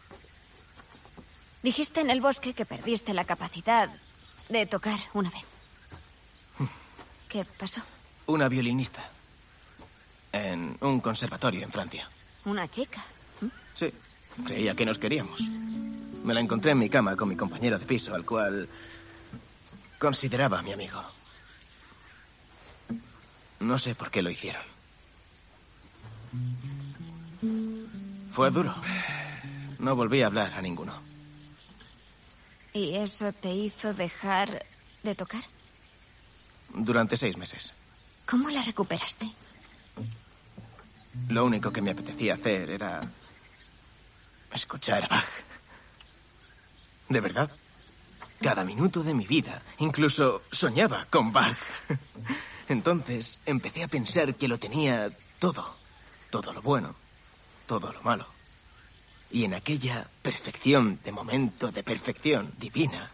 dijiste en el bosque que perdiste la capacidad de tocar una vez. ¿Qué pasó?
Una violinista. En un conservatorio en Francia.
¿Una chica?
Sí. Creía que nos queríamos. Me la encontré en mi cama con mi compañero de piso, al cual consideraba mi amigo. No sé por qué lo hicieron. Fue duro. No volví a hablar a ninguno.
¿Y eso te hizo dejar de tocar?
Durante 6 meses.
¿Cómo la recuperaste?
Lo único que me apetecía hacer era escuchar a Bach. De verdad. Cada minuto de mi vida. Incluso soñaba con Bach. Entonces empecé a pensar que lo tenía todo. Todo lo bueno, todo lo malo. Y en aquella perfección de momento, de perfección divina,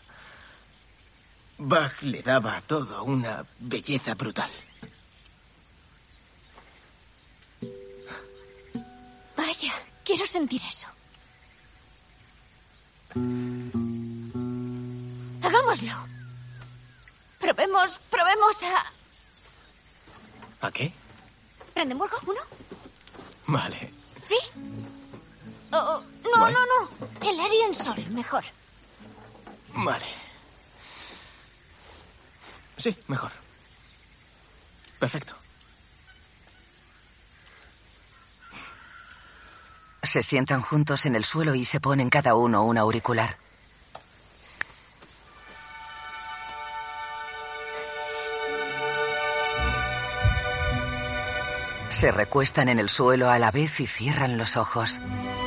Bach le daba a todo una belleza brutal.
Vaya, quiero sentir eso. Hagámoslo. Probemos
¿A qué?
¿Brandenburgo 1?
Vale.
¿Sí? Oh, no. El Ariel Sol, mejor.
Vale. Sí, mejor. Perfecto.
Se sientan juntos en el suelo y se ponen cada uno un auricular. Se recuestan en el suelo a la vez y cierran los ojos.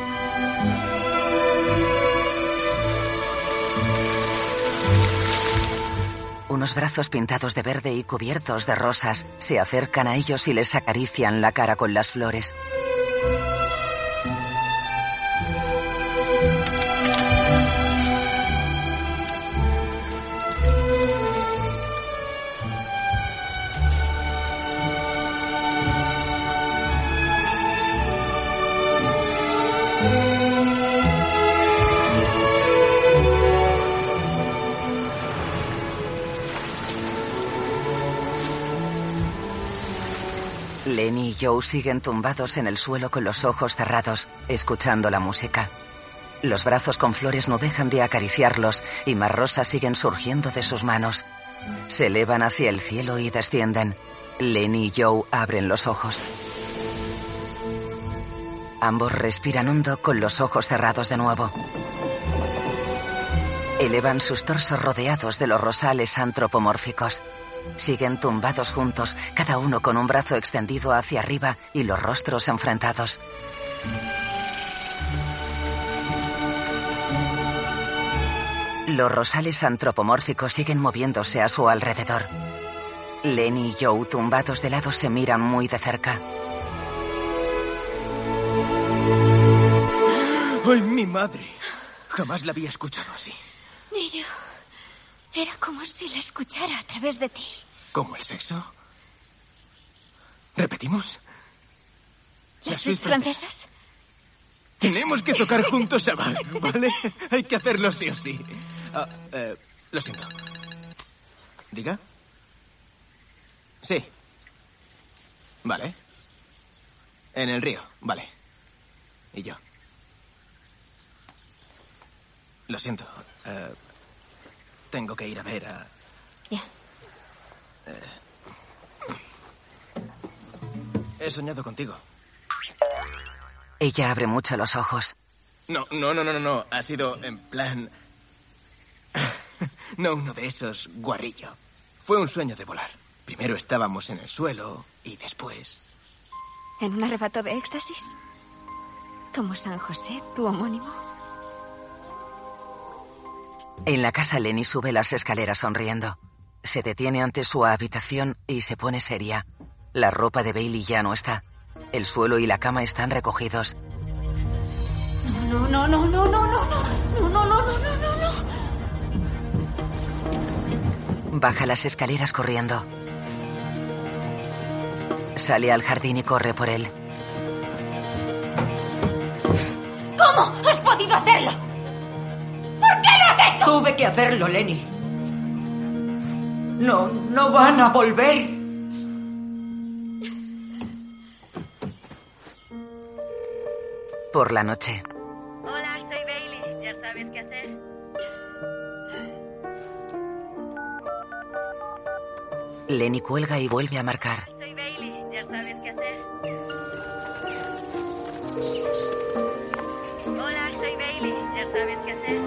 Unos brazos pintados de verde y cubiertos de rosas se acercan a ellos y les acarician la cara con las flores. Lenny y Joe siguen tumbados en el suelo con los ojos cerrados, escuchando la música. Los brazos con flores no dejan de acariciarlos y más rosas siguen surgiendo de sus manos. Se elevan hacia el cielo y descienden. Lenny y Joe abren los ojos. Ambos respiran hondo con los ojos cerrados de nuevo. Elevan sus torsos rodeados de los rosales antropomórficos. Siguen tumbados juntos, cada uno con un brazo extendido hacia arriba y los rostros enfrentados. Los rosales antropomórficos siguen moviéndose a su alrededor. Lenny y Joe, tumbados de lado, se miran muy de cerca.
¡Ay, mi madre! Jamás la había escuchado así.
Ni yo. Era como si la escuchara a través de ti.
¿Como el sexo? ¿Repetimos?
¿Las suites francesas?
Tenemos que tocar juntos a Bach, ¿vale? Hay que hacerlo sí o sí. Lo siento. ¿Diga? Sí. Vale. En el río, vale. Y yo. Lo siento. Tengo que ir a ver a...
Ya.
He soñado contigo.
Ella abre mucho los ojos.
No. Ha sido en plan... No uno de esos guarrillo. Fue un sueño de volar. Primero estábamos en el suelo y después...
¿En un arrebato de éxtasis? ¿Como San José, tu homónimo?
En la casa, Lenny sube las escaleras sonriendo. Se detiene ante su habitación y se pone seria. La ropa de Bailey ya no está. El suelo y la cama están recogidos.
No.
Baja las escaleras corriendo. Sale al jardín y corre por él.
¿Cómo has podido hacerlo? ¿Por qué lo has hecho?
Tuve que hacerlo, Lenny. No van a volver.
Por la noche.
Hola, soy Bailey. ¿Ya sabes qué hacer?
Lenny cuelga y vuelve a marcar.
Soy Bailey. ¿Ya sabes qué hacer? Hola, soy Bailey. ¿Ya sabes qué hacer?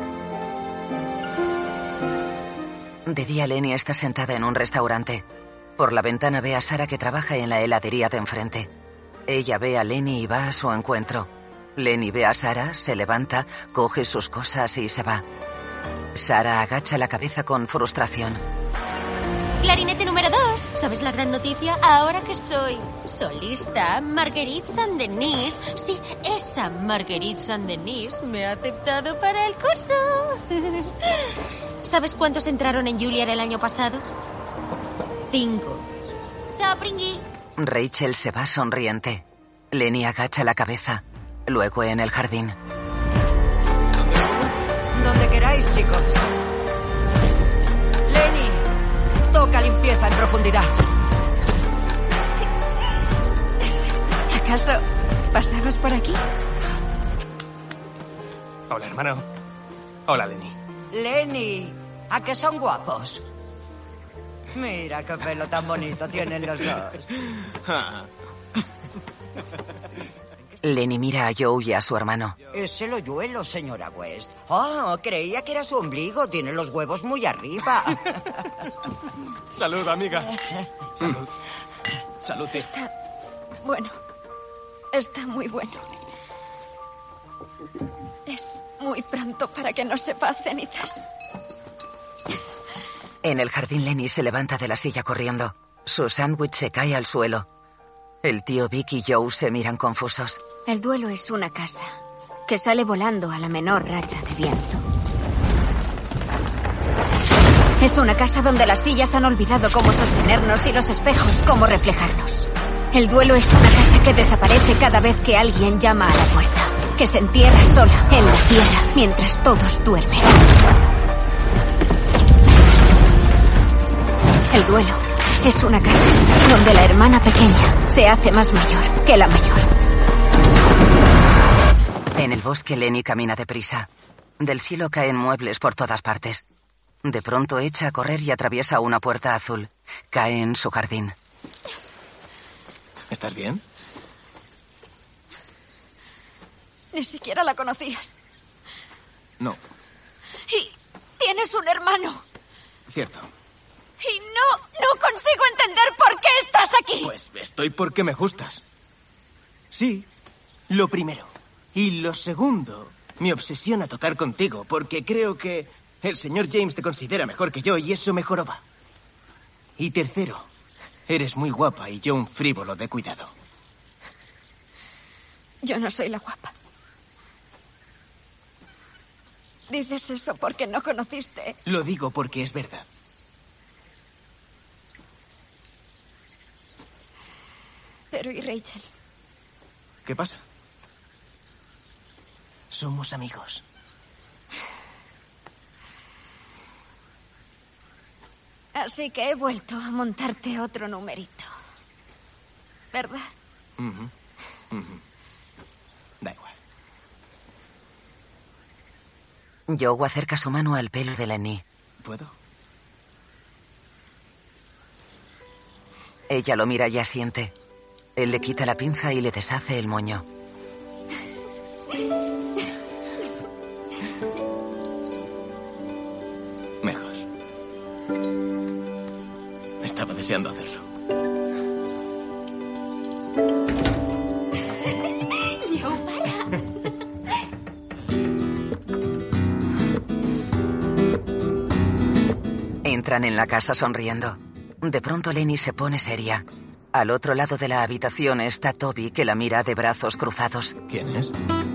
De día, Lenny está sentada en un restaurante. Por la ventana ve a Sara, que trabaja en la heladería de enfrente. Ella ve a Lenny y va a su encuentro. Lenny ve a Sara, se levanta, coge sus cosas y se va. Sara agacha la cabeza con frustración.
Clarinete número 2. ¿Sabes la gran noticia? Ahora que soy solista, Marguerite Saint-Denis, sí, esa Marguerite Saint-Denis me ha aceptado para el curso. ¿Sabes cuántos entraron en Juilliard el año pasado? 5. Chao, Pringui.
Rachel se va sonriente. Lenny agacha la cabeza. Luego en el jardín.
Donde queráis, chicos. Lenny, toca limpieza en profundidad.
¿Acaso pasabas por aquí?
Hola, hermano. Hola, Lenny.
Lenny, ¿a qué son guapos? Mira qué pelo tan bonito tienen los dos.
Lenny mira a Joe y a su hermano.
Es el hoyuelo, señora West. Oh, creía que era su ombligo. Tiene los huevos muy arriba.
Salud, amiga. Salud. Salud.
Está bueno. Está muy bueno. Es muy pronto para que no sepa cenizas.
En el jardín, Lenny se levanta de la silla corriendo. Su sándwich se cae al suelo. El tío Vic y Joe se miran confusos.
El duelo es una casa que sale volando a la menor racha de viento. Es una casa donde las sillas han olvidado cómo sostenernos y los espejos cómo reflejarnos. El duelo es una casa que desaparece cada vez que alguien llama a la puerta, que se entierra sola en la tierra mientras todos duermen. El duelo es una casa donde la hermana pequeña se hace más mayor que la mayor.
En el bosque, Lenny camina deprisa. Del cielo caen muebles por todas partes. De pronto echa a correr y atraviesa una puerta azul. Cae en su jardín.
¿Estás bien?
Ni siquiera la conocías.
No,
Y tienes un hermano.
cierto.
Y no consigo entender por qué estás aquí.
Pues estoy porque me gustas. Sí, lo primero. Y lo segundo, me obsesiona tocar contigo, porque creo que el señor James te considera mejor que yo y eso me joroba. Y tercero, eres muy guapa y yo un frívolo de cuidado.
Yo no soy la guapa. Dices eso porque no conociste.
Lo digo porque es verdad.
Pero ¿y Rachel?
¿Qué pasa? Somos amigos.
Así que he vuelto a montarte otro numerito. ¿Verdad?
Da igual.
Joe acerca su mano al pelo de Lenny.
¿Puedo?
Ella lo mira y asiente. Él le quita la pinza y le deshace el moño.
Mejor. estaba deseando hacerlo.
Joe, para.
Entran en la casa sonriendo. De pronto Lenny se pone seria. Al otro lado de la habitación está Toby, que la mira de brazos cruzados.
¿Quién es?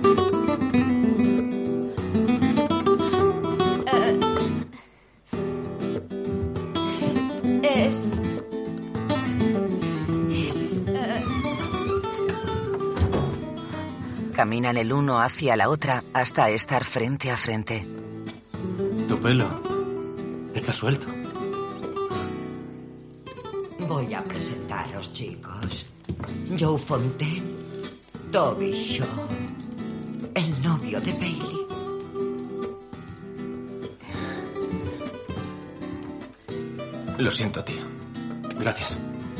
Caminan el uno hacia la otra hasta estar frente a frente.
Tu pelo está suelto.
Voy a presentaros, chicos. Joe Fontaine, Toby Shaw, el novio de Bailey.
Lo siento, tío.
Gracias.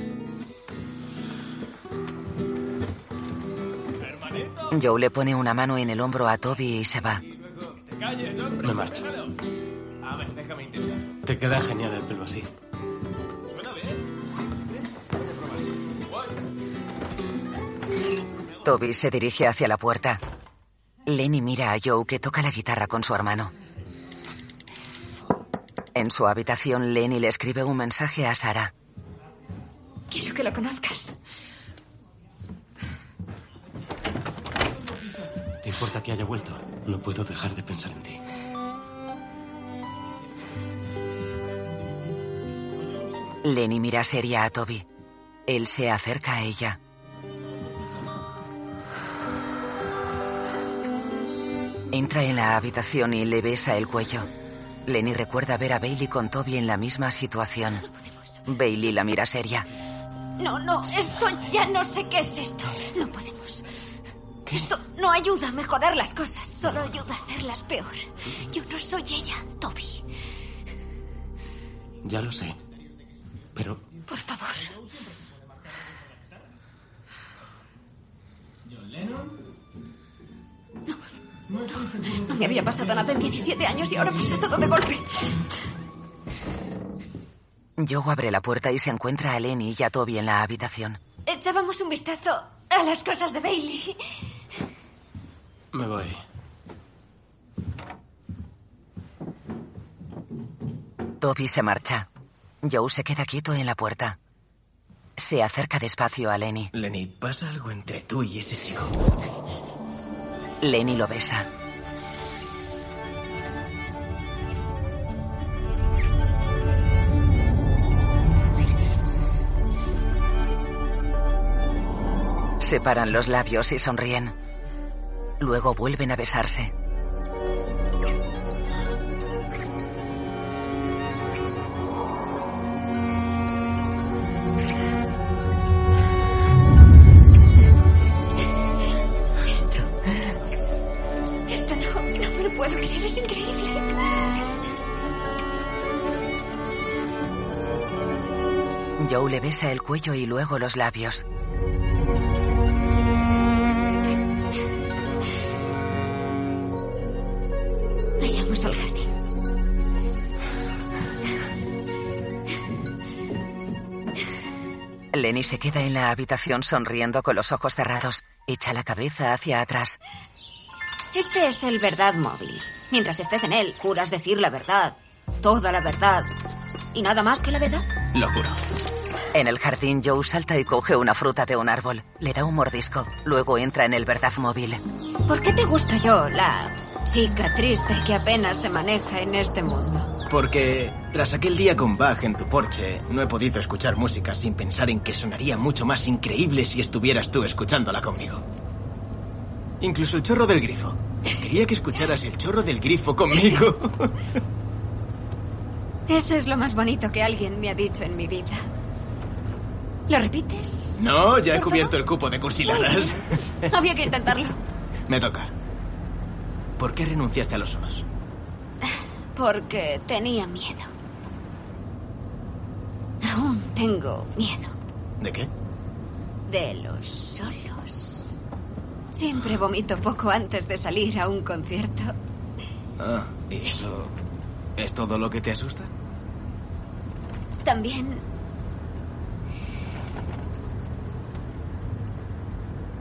Joe le pone una mano en el hombro a Toby y se va.
Me marcho. Te queda genial el pelo así.
Toby se dirige hacia la puerta. Lenny mira a Joe, que toca la guitarra con su hermano. En su habitación, Lenny le escribe un mensaje a Sarah.
Quiero que lo conozcas.
¿Te importa que haya vuelto? No puedo dejar de pensar en ti.
Lenny mira seria a Toby. Él se acerca a ella. Entra en la habitación y le besa el cuello. Lenny recuerda ver a Bailey con Toby en la misma situación. Bailey la mira seria.
No, esto ya no sé qué es esto. No podemos. ¿Qué? Esto no ayuda a mejorar las cosas, solo ayuda a hacerlas peor. Yo no soy ella, Toby.
Ya lo sé, pero...
Por favor. No me había pasado nada en 17 años y ahora pasa todo de golpe.
Joe abre la puerta y se encuentra a Lenny y a Toby en la habitación.
Echábamos un vistazo a las cosas de Bailey.
Me voy.
Toby se marcha. Joe se queda quieto en la puerta. Se acerca despacio a Lenny.
Lenny, pasa algo entre tú y ese chico.
Lenny lo besa. Separan los labios y sonríen. Luego vuelven a besarse.
Esto no me lo puedo creer, es increíble.
Joe le besa el cuello y luego los labios.
Vayamos al jardín.
Lenny se queda en la habitación sonriendo con los ojos cerrados. Echa la cabeza hacia atrás.
Este es el verdad móvil. Mientras estés en él, juras decir la verdad. Toda la verdad. ¿Y nada más que la verdad?
Lo juro.
En el jardín, Joe salta y coge una fruta de un árbol. Le da un mordisco. Luego entra en el verdad móvil.
¿Por qué te gusto yo, la chica triste que apenas se maneja en este mundo?
Porque tras aquel día con Bach en tu porche, no he podido escuchar música sin pensar en que sonaría mucho más increíble si estuvieras tú escuchándola conmigo. Incluso el chorro del grifo. Quería que escucharas el chorro del grifo conmigo.
Eso es lo más bonito que alguien me ha dicho en mi vida. ¿Lo repites?
No, ya he cubierto el cupo de cursiladas.
Había que intentarlo.
Me toca. ¿Por qué renunciaste a los solos?
Porque tenía miedo. Aún tengo miedo.
¿De qué?
De los solos. Siempre vomito poco antes de salir a un concierto.
Ah, ¿y eso es todo lo que te asusta?
También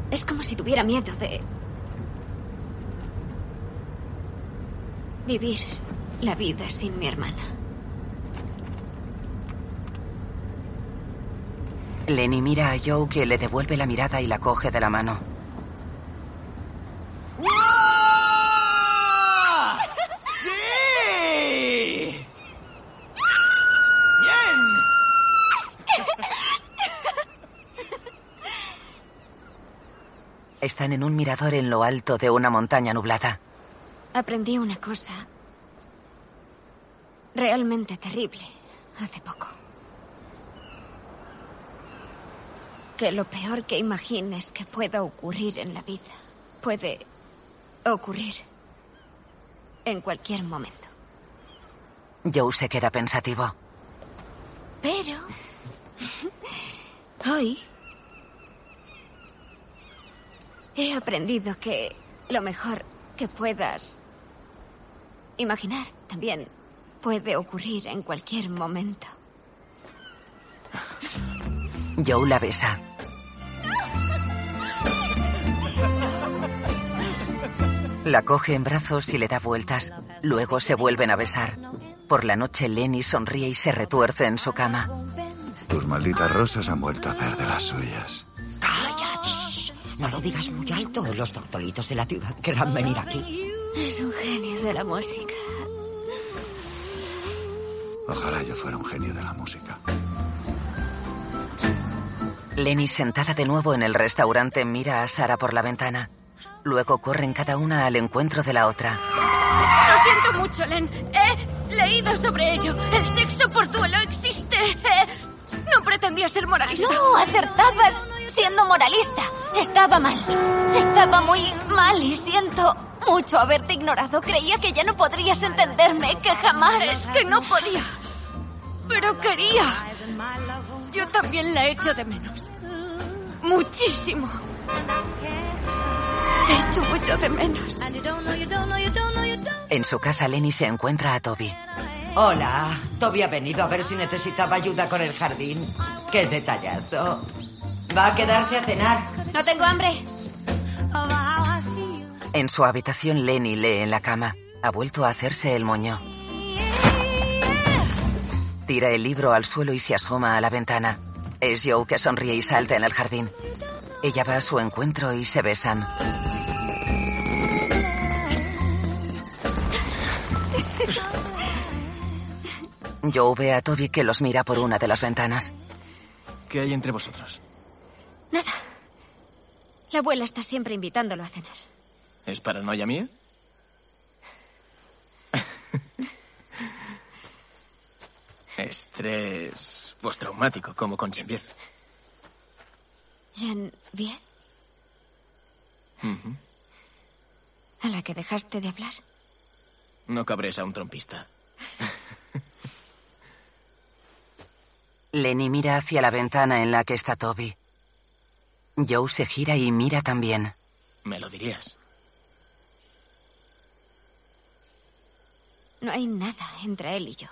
Es como si tuviera miedo de vivir la vida sin mi hermana.
Lenny mira a Joe, que le devuelve la mirada y la coge de la mano.
¡Sí!
Están en un mirador en lo alto de una montaña nublada.
Aprendí una cosa realmente terrible hace poco. Que lo peor que imagines que pueda ocurrir en la vida puede ocurrir en cualquier momento.
Joe se queda pensativo.
Pero hoy he aprendido que lo mejor que puedas imaginar también puede ocurrir en cualquier momento.
Joe la besa. La coge en brazos y le da vueltas. Luego se vuelven a besar. Por la noche, Lenny sonríe y se retuerce en su cama.
Tus malditas rosas han vuelto a hacer de las suyas.
¡Calla! Shh. No lo digas muy alto. Los tortolitos de la ciudad querrán venir aquí.
Es un genio de la música.
Ojalá yo fuera un genio de la música.
Lenny, sentada de nuevo en el restaurante, mira a Sarah por la ventana. Luego corren cada una al encuentro de la otra.
Lo siento mucho, Len. He leído sobre ello. El sexo por duelo existe. No pretendía ser moralista.
No, acertabas siendo moralista. Estaba mal. Estaba muy mal y siento mucho haberte ignorado. Creía que ya no podrías entenderme, que jamás...
Es que no podía. Pero quería. Yo también la echo de menos. Muchísimo.
Te echo mucho de menos.
En su casa, Lenny se encuentra a Toby.
Hola, Toby ha venido a ver si necesitaba ayuda con el jardín. ¡Qué detallazo! ¿Va a quedarse a cenar?
No tengo hambre.
En su habitación, Lenny lee en la cama. Ha vuelto a hacerse el moño. Tira el libro al suelo y se asoma a la ventana. Es Joe, que sonríe y salta en el jardín. Ella va a su encuentro y se besan. Joe ve a Toby, que los mira por una de las ventanas.
¿Qué hay entre vosotros?
Nada. La abuela está siempre invitándolo a cenar.
¿Es paranoia mía? Estrés postraumático, como con Genevieve.
¿Genevieve? ¿A la que dejaste de hablar?
No cabres a un trompista.
Lenny mira hacia la ventana en la que está Toby. Joe se gira y mira también.
¿Me lo dirías?
No hay nada entre él y yo.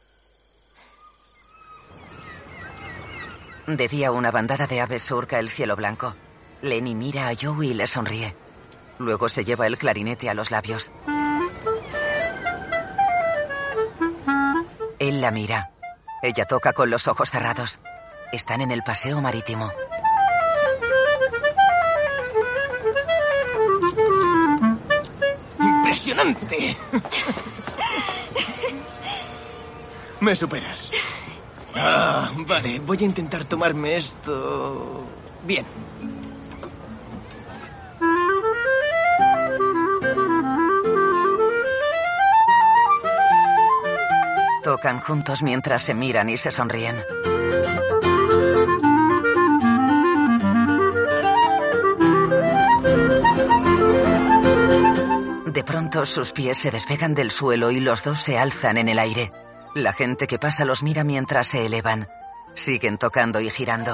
De día, una bandada de aves surca el cielo blanco. Lenny mira a Joe y le sonríe. Luego se lleva el clarinete a los labios. Él la mira. Ella toca con los ojos cerrados. Están en el paseo marítimo.
¡Impresionante! Me superas. Vale, voy a intentar tomarme esto bien.
Tocan juntos mientras se miran y se sonríen. De pronto sus pies se despegan del suelo y los dos se alzan en el aire. La gente que pasa los mira mientras se elevan. Siguen tocando y girando.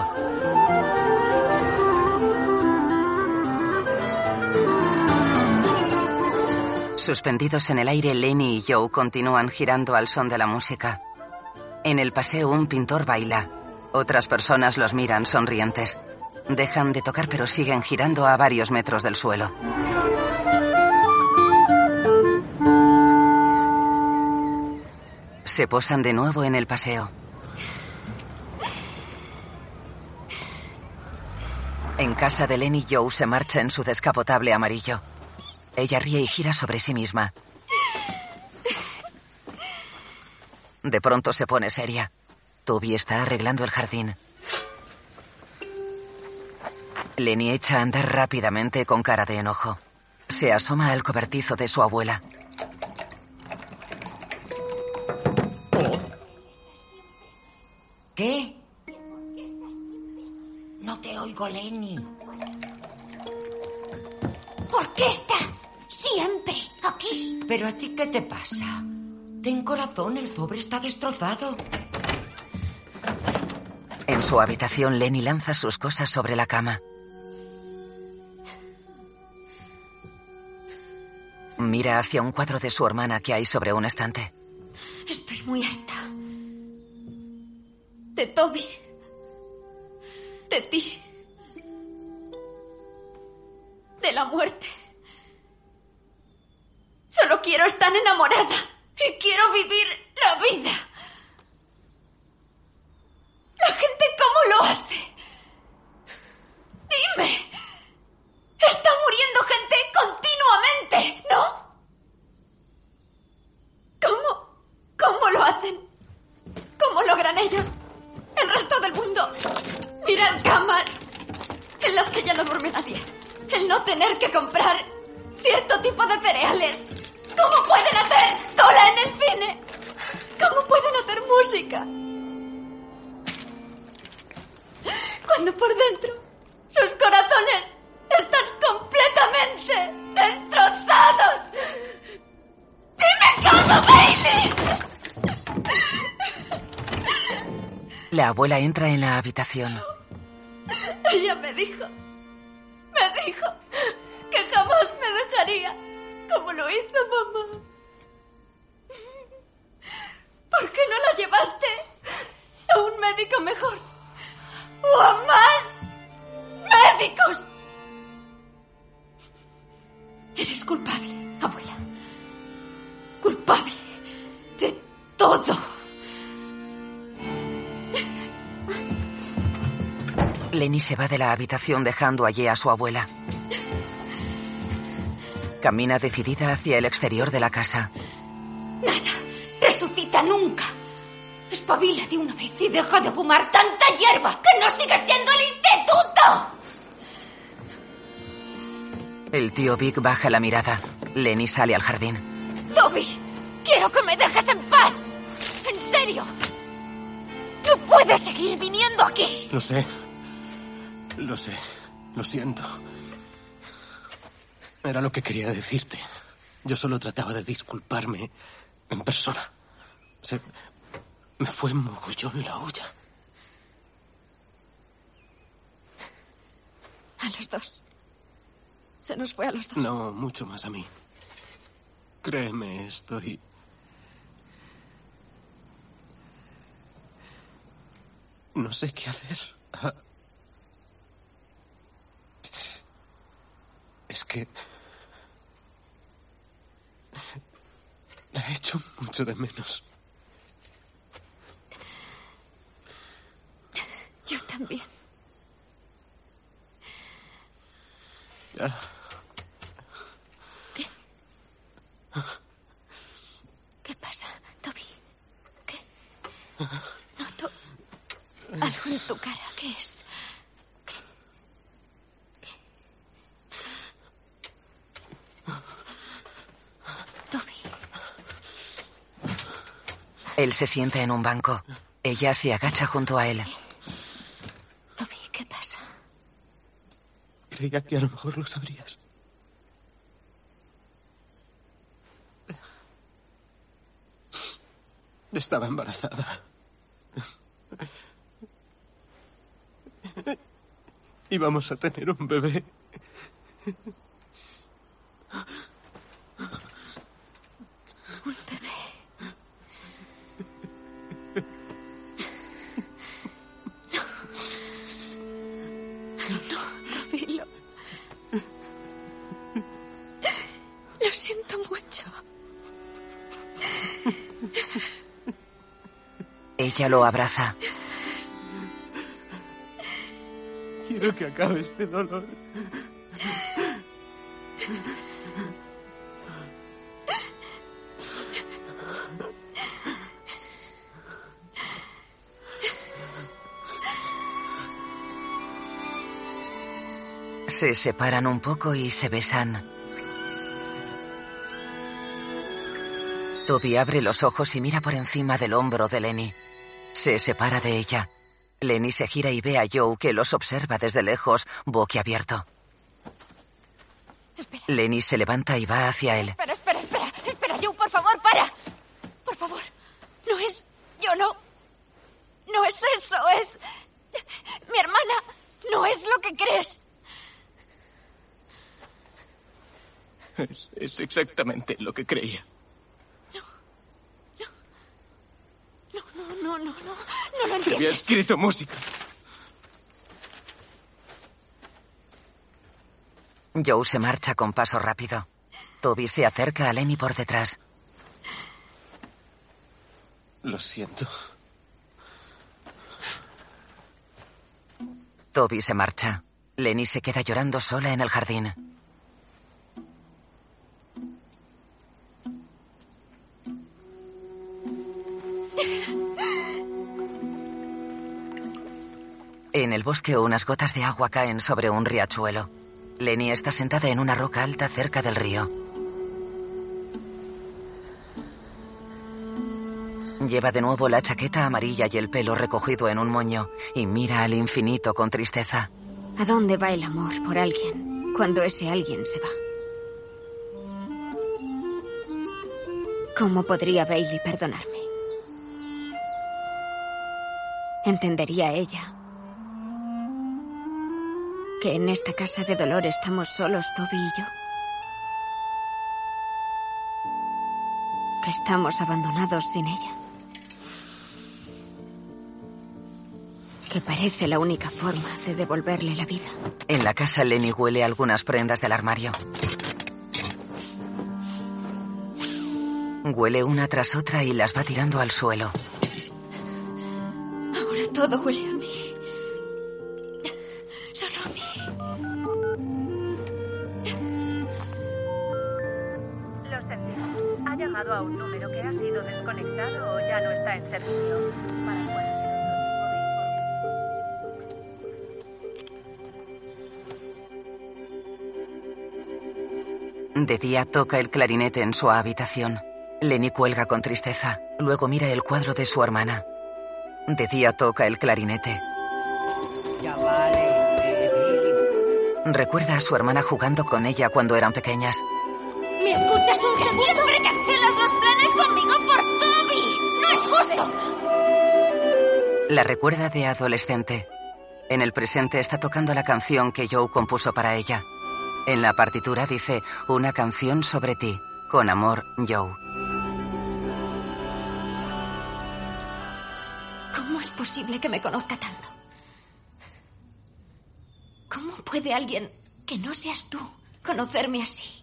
Suspendidos en el aire, Lenny y Joe continúan girando al son de la música. En el paseo, un pintor baila. Otras personas los miran sonrientes. Dejan de tocar pero siguen girando a varios metros del suelo. Se posan de nuevo en el paseo. En casa de Lenny, Joe se marcha en su descapotable amarillo. Ella ríe y gira sobre sí misma. De pronto se pone seria. Toby está arreglando el jardín. Lenny echa a andar rápidamente con cara de enojo. Se asoma al cobertizo de su abuela.
¿Qué? No te oigo, Lenny.
¿Por qué está siempre aquí?
¿Pero a ti qué te pasa? Ten corazón, el pobre está destrozado.
En su habitación, Lenny lanza sus cosas sobre la cama. Mira hacia un cuadro de su hermana que hay sobre un estante.
Estoy muy harta. De Toby. De ti. De la muerte. Solo quiero estar enamorada. Y quiero vivir la vida. La gente, ¿cómo lo hace? Dime. Está muriendo gente continuamente, ¿no? ¿Cómo lo hacen? ¿Cómo logran ellos? El resto del mundo. Mirar camas en las que ya no duerme nadie. El no tener que comprar cierto tipo de cereales. ¿Cómo pueden hacer cola en el cine? ¿Cómo pueden hacer música? Cuando por dentro sus corazones están completamente destrozados. ¡Dime cómo, Bailey!
La abuela entra en la habitación.
Ella me dijo que jamás me dejaría como lo hizo mamá. ¿Por qué no la llevaste a un médico mejor? ¿O a más médicos? Eres culpable, abuela. Culpable de todo.
Lenny se va de la habitación dejando allí a su abuela. Camina decidida hacia el exterior de la casa.
Nada resucita nunca. Espabila de una vez y deja de fumar tanta hierba que no sigues siendo el instituto.
El tío Vic baja la mirada. Lenny sale al jardín.
Toby, quiero que me dejes en paz. En serio. No puedes seguir viniendo aquí.
Lo sé. Lo siento. Era lo que quería decirte. Yo solo trataba de disculparme en persona. Me fue mogollón la olla.
A los dos. Se nos fue a los dos.
No, mucho más a mí. Créeme, estoy... No sé qué hacer. Es que... La he hecho mucho de menos.
Yo también.
Ya.
¿Qué? ¿Qué pasa, Toby? ¿Qué? Noto algo en tu cara. ¿Qué es?
Él se sienta en un banco. Ella se agacha junto a él.
Toby, ¿qué pasa?
Creía que a lo mejor lo sabrías. Estaba embarazada. Íbamos a tener un bebé.
Un bebé.
Ella lo abraza.
Quiero que acabe este dolor.
Se separan un poco y se besan. Toby abre los ojos y mira por encima del hombro de Lenny. Se separa de ella. Lenny se gira y ve a Joe, que los observa desde lejos, boquiabierto.
Espera.
Lenny se levanta y va hacia él.
Espera, Joe, por favor, para. Por favor. No es... Yo no... No es eso, es... Mi hermana no es lo que crees.
Es exactamente lo que creía.
No lo entiendes.
Te había escrito música.
Joe se marcha con paso rápido. Toby se acerca a Lenny por detrás.
Lo siento.
Toby se marcha. Lenny se queda llorando sola en el jardín. En el bosque unas gotas de agua caen sobre un riachuelo. Lenny está sentada en una roca alta cerca del río. Lleva de nuevo la chaqueta amarilla y el pelo recogido en un moño y mira al infinito con tristeza.
¿A dónde va el amor por alguien cuando ese alguien se va? ¿Cómo podría Bailey perdonarme? ¿Entendería ella que en esta casa de dolor estamos solos Toby y yo? ¿Que estamos abandonados sin ella? Que parece la única forma de devolverle la vida.
En la casa, Lenny huele algunas prendas del armario. Huele una tras otra y las va tirando al suelo.
Ahora todo huele a mí. Solo a mí.
Lo sentimos. Ha llamado a un número que ha sido desconectado o ya no está en servicio. Para cualquier
De día toca el clarinete en su habitación. Lenny cuelga con tristeza. Luego mira el cuadro de su hermana. De día toca el clarinete.
Ya vale,
Recuerda a su hermana jugando con ella cuando eran pequeñas.
¿Me escuchas un segundo? Siempre cancelas los planes conmigo por Toby. ¡No es justo!
La recuerda de adolescente. En el presente está tocando la canción que Joe compuso para ella. En la partitura dice: una canción sobre ti. Con amor, Joe.
¿Cómo es posible que me conozca tanto? ¿Cómo puede alguien que no seas tú conocerme así?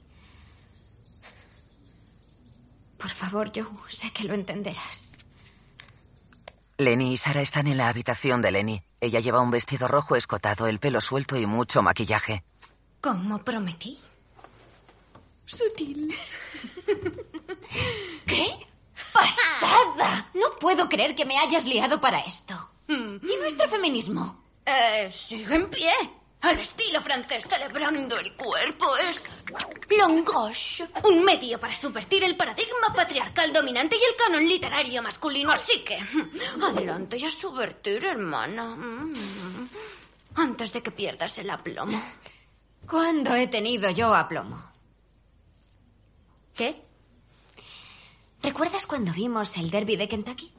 Por favor, Joe, sé que lo entenderás.
Lenny y Sarah están en la habitación de Lenny. Ella lleva un vestido rojo escotado, el pelo suelto y mucho maquillaje.
Como prometí. Sutil.
¿Qué? ¡Pasada! No puedo creer que me hayas liado para esto. ¿Y nuestro feminismo?
Sigue en pie. Al estilo francés, celebrando el cuerpo es... langage. Un medio para subvertir el paradigma patriarcal dominante y el canon literario masculino. Así que... adelante y a subvertir, hermana. Antes de que pierdas el aplomo.
¿Cuándo he tenido yo aplomo?
¿Qué?
¿Recuerdas cuando vimos el derby de Kentucky?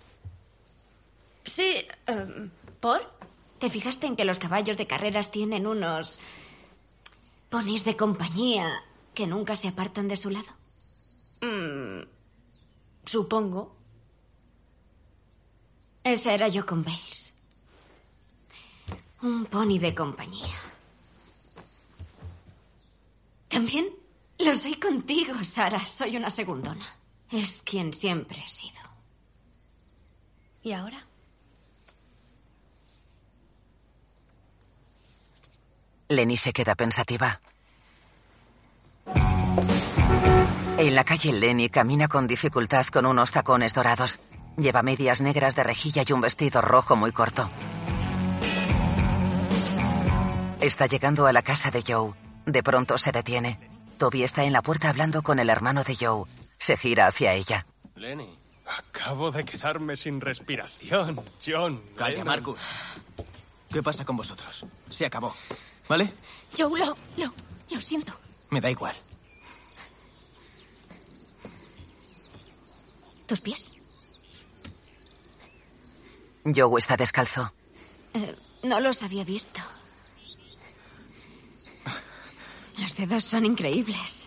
Sí, ¿por?
¿Te fijaste en que los caballos de carreras tienen unos ponis de compañía que nunca se apartan de su lado?
Supongo.
Esa era yo con Bales. Un pony de compañía. También lo soy contigo, Sarah. Soy una segundona. Es quien siempre he sido.
¿Y ahora?
Lenny se queda pensativa. En la calle, Lenny camina con dificultad con unos tacones dorados. Lleva medias negras de rejilla y un vestido rojo muy corto. Está llegando a la casa de Joe. De pronto se detiene. Toby está en la puerta hablando con el hermano de Joe. Se gira hacia ella.
Lenny, acabo de quedarme sin respiración, John.
Calla,
Lennon.
Marcus. ¿Qué pasa con vosotros? Se acabó, ¿vale?
Joe, lo siento.
Me da igual.
¿Tus pies?
Joe está descalzo.
No los había visto. Los dedos son increíbles.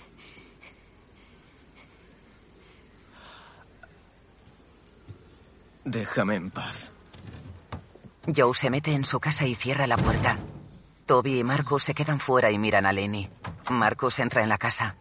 Déjame en paz.
Joe se mete en su casa y cierra la puerta. Toby y Marcus se quedan fuera y miran a Lenny. Marcus entra en la casa.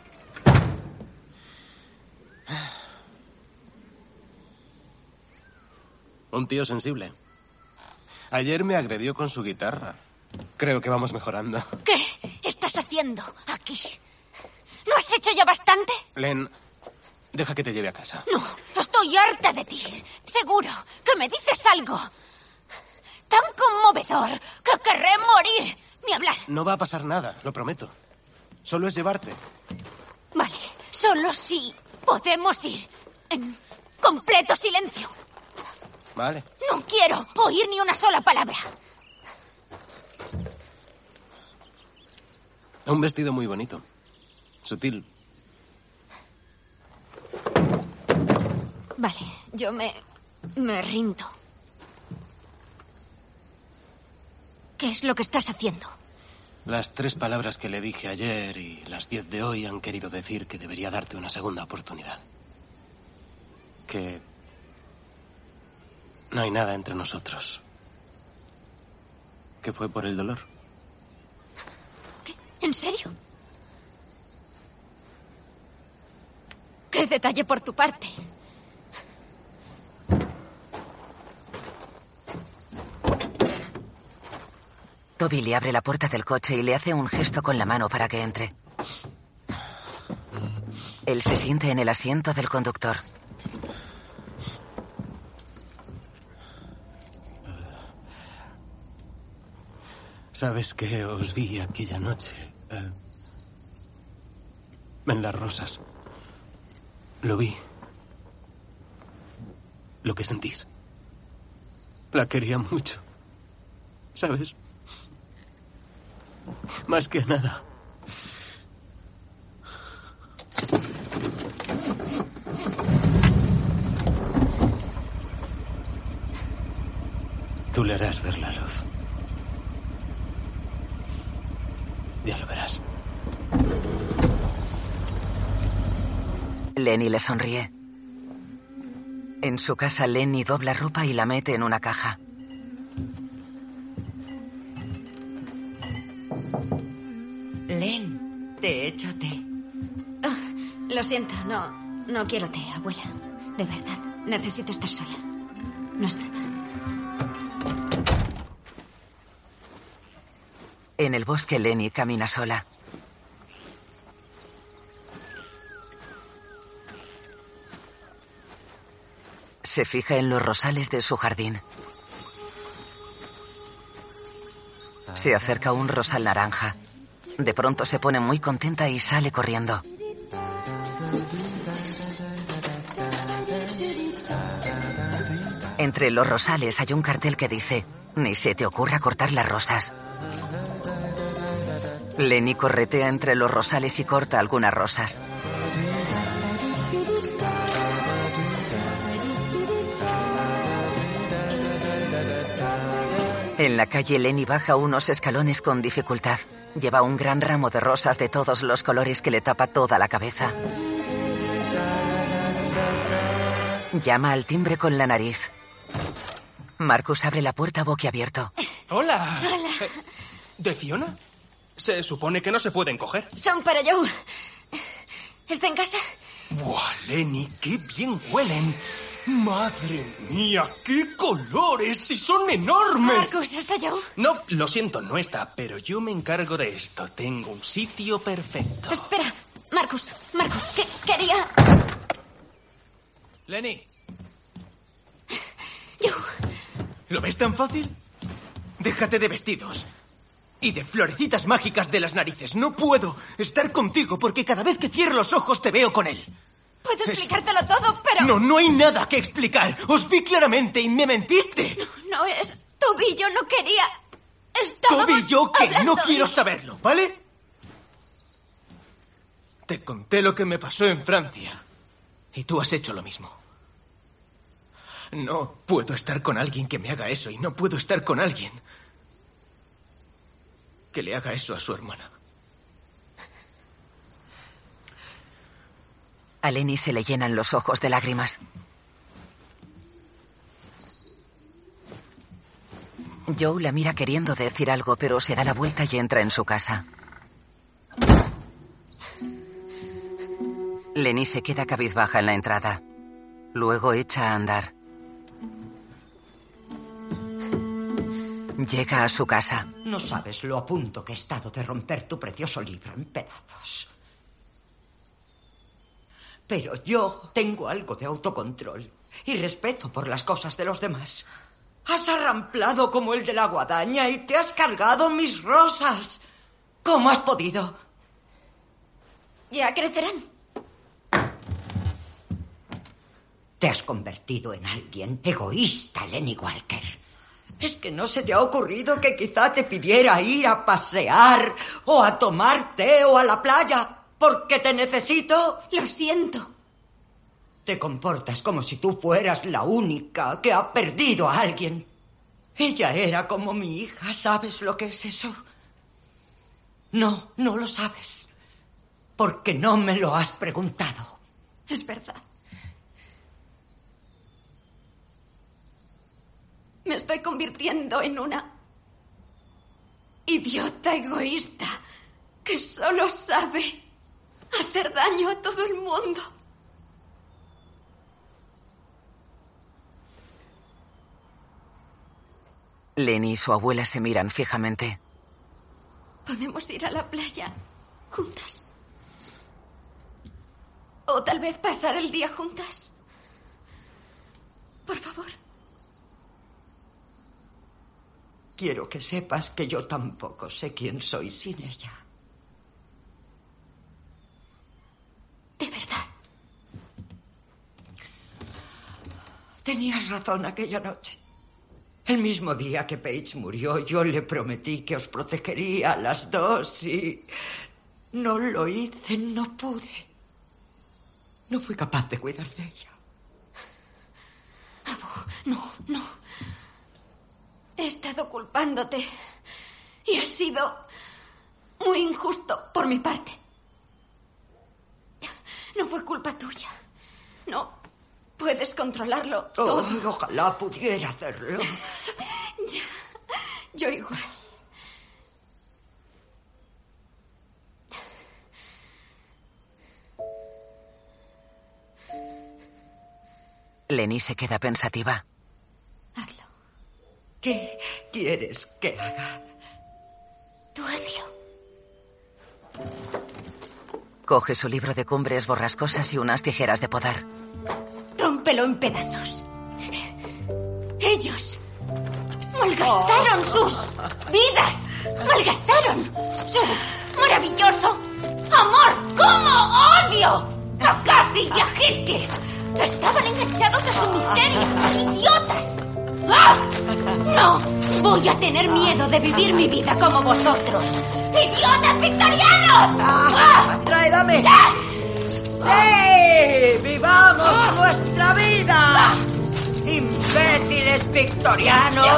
Un tío sensible. Ayer me agredió con su guitarra. Creo que vamos mejorando.
¿Qué estás haciendo aquí? ¿No has hecho ya bastante?
Len, deja que te lleve a casa.
No, estoy harta de ti. Seguro que me dices algo tan conmovedor que querré morir. Ni hablar.
No va a pasar nada, lo prometo. Solo es llevarte.
Vale, solo si podemos ir en completo silencio.
Vale.
No quiero oír ni una sola palabra.
Un vestido muy bonito. Sutil.
Vale, yo me rindo.
¿Qué es lo que estás haciendo?
Las 3 palabras que le dije ayer y las 10 de hoy han querido decir que debería darte una segunda oportunidad. Que no hay nada entre nosotros. Que fue por el dolor.
¿Qué? ¿En serio? ¿Qué detalle por tu parte?
Toby le abre la puerta del coche y le hace un gesto con la mano para que entre. Él se siente en el asiento del conductor.
¿Sabes qué os vi aquella noche? En Las Rosas. Lo vi. Lo que sentís. La quería mucho. ¿Sabes? Más que nada. Tú le harás ver la luz. Ya lo verás.
Lenny le sonríe. En su casa, Lenny dobla ropa y la mete en una caja.
Len, te he hecho té.
Lo siento, no quiero té, abuela. De verdad, necesito estar sola. No es nada.
En el bosque, Lenny camina sola. Se fija en los rosales de su jardín. Se acerca a un rosal naranja. De pronto se pone muy contenta y sale corriendo. Entre los rosales hay un cartel que dice: "Ni se te ocurra cortar las rosas". Lenny corretea entre los rosales y corta algunas rosas. En la calle, Lenny baja unos escalones con dificultad. Lleva un gran ramo de rosas de todos los colores que le tapa toda la cabeza. Llama al timbre con la nariz. Marcus abre la puerta boquiabierto.
¡Hola!
Hola.
¿De Fiona? Se supone que no se pueden coger.
Son para Joe. ¿Está en casa?
¡Buah, Lenny! ¡Qué bien huelen! ¡Madre mía! ¡Qué colores! ¡Y son enormes!
Marcus, ¿está Joe?
No, lo siento, no está. Pero yo me encargo de esto. Tengo un sitio perfecto.
Espera, Marcus, ¿qué quería?
Lenny.
Joe.
¿Lo ves tan fácil? Déjate de vestidos. Y de florecitas mágicas de las narices. No puedo estar contigo porque cada vez que cierro los ojos te veo con él.
Puedo explicártelo todo, pero...
No hay nada que explicar. Os vi claramente y me mentiste.
No es... Toby, yo no quería... Estábamos
Toby, yo que no
hablando
quiero saberlo, ¿vale? Te conté lo que me pasó en Francia. Y tú has hecho lo mismo. No puedo estar con alguien que me haga eso y no puedo estar con alguien que le haga eso a su hermana.
A Lenny se le llenan los ojos de lágrimas. Joe la mira queriendo decir algo, pero se da la vuelta y entra en su casa. Lenny se queda cabizbaja en la entrada. Luego echa a andar. Llega a su casa.
No sabes lo a punto que he estado de romper tu precioso libro en pedazos. Pero yo tengo algo de autocontrol y respeto por las cosas de los demás. Has arramplado como el de la guadaña y te has cargado mis rosas. ¿Cómo has podido?
Ya crecerán.
Te has convertido en alguien egoísta, Lenny Walker. ¿Es que no se te ha ocurrido que quizá te pidiera ir a pasear o a tomar té o a la playa porque te necesito?
Lo siento.
Te comportas como si tú fueras la única que ha perdido a alguien. Ella era como mi hija, ¿sabes lo que es eso? No lo sabes. Porque no me lo has preguntado.
Es verdad. Me estoy convirtiendo en una idiota egoísta que solo sabe hacer daño a todo el mundo.
Lenny y su abuela se miran fijamente.
¿Podemos ir a la playa juntas? O tal vez pasar el día juntas. Por favor.
Quiero que sepas que yo tampoco sé quién soy sin ella.
¿De verdad?
Tenías razón aquella noche. El mismo día que Paige murió, yo le prometí que os protegería a las dos y no lo hice, no pude. No fui capaz de cuidar de ella.
No. He estado culpándote y ha sido muy injusto por mi parte. No fue culpa tuya. No puedes controlarlo todo.
Ojalá pudiera hacerlo.
Yo igual.
Lenny se queda pensativa.
Hazlo.
¿Qué quieres que haga?
Tú hazlo.
Coge su libro de cumbres borrascosas y unas tijeras de podar.
Rómpelo en pedazos. Ellos malgastaron sus vidas. Malgastaron su maravilloso amor. ¡Cómo odio a Kathy y a Hitler! Estaban enganchados a su miseria. ¡Idiotas! ¡Ah! ¡No! Voy a tener miedo de vivir mi vida como vosotros. ¡Idiotas victorianos!
¡Dame! ¡Sí! ¡Vivamos nuestra vida! ¡Imbéciles victorianos!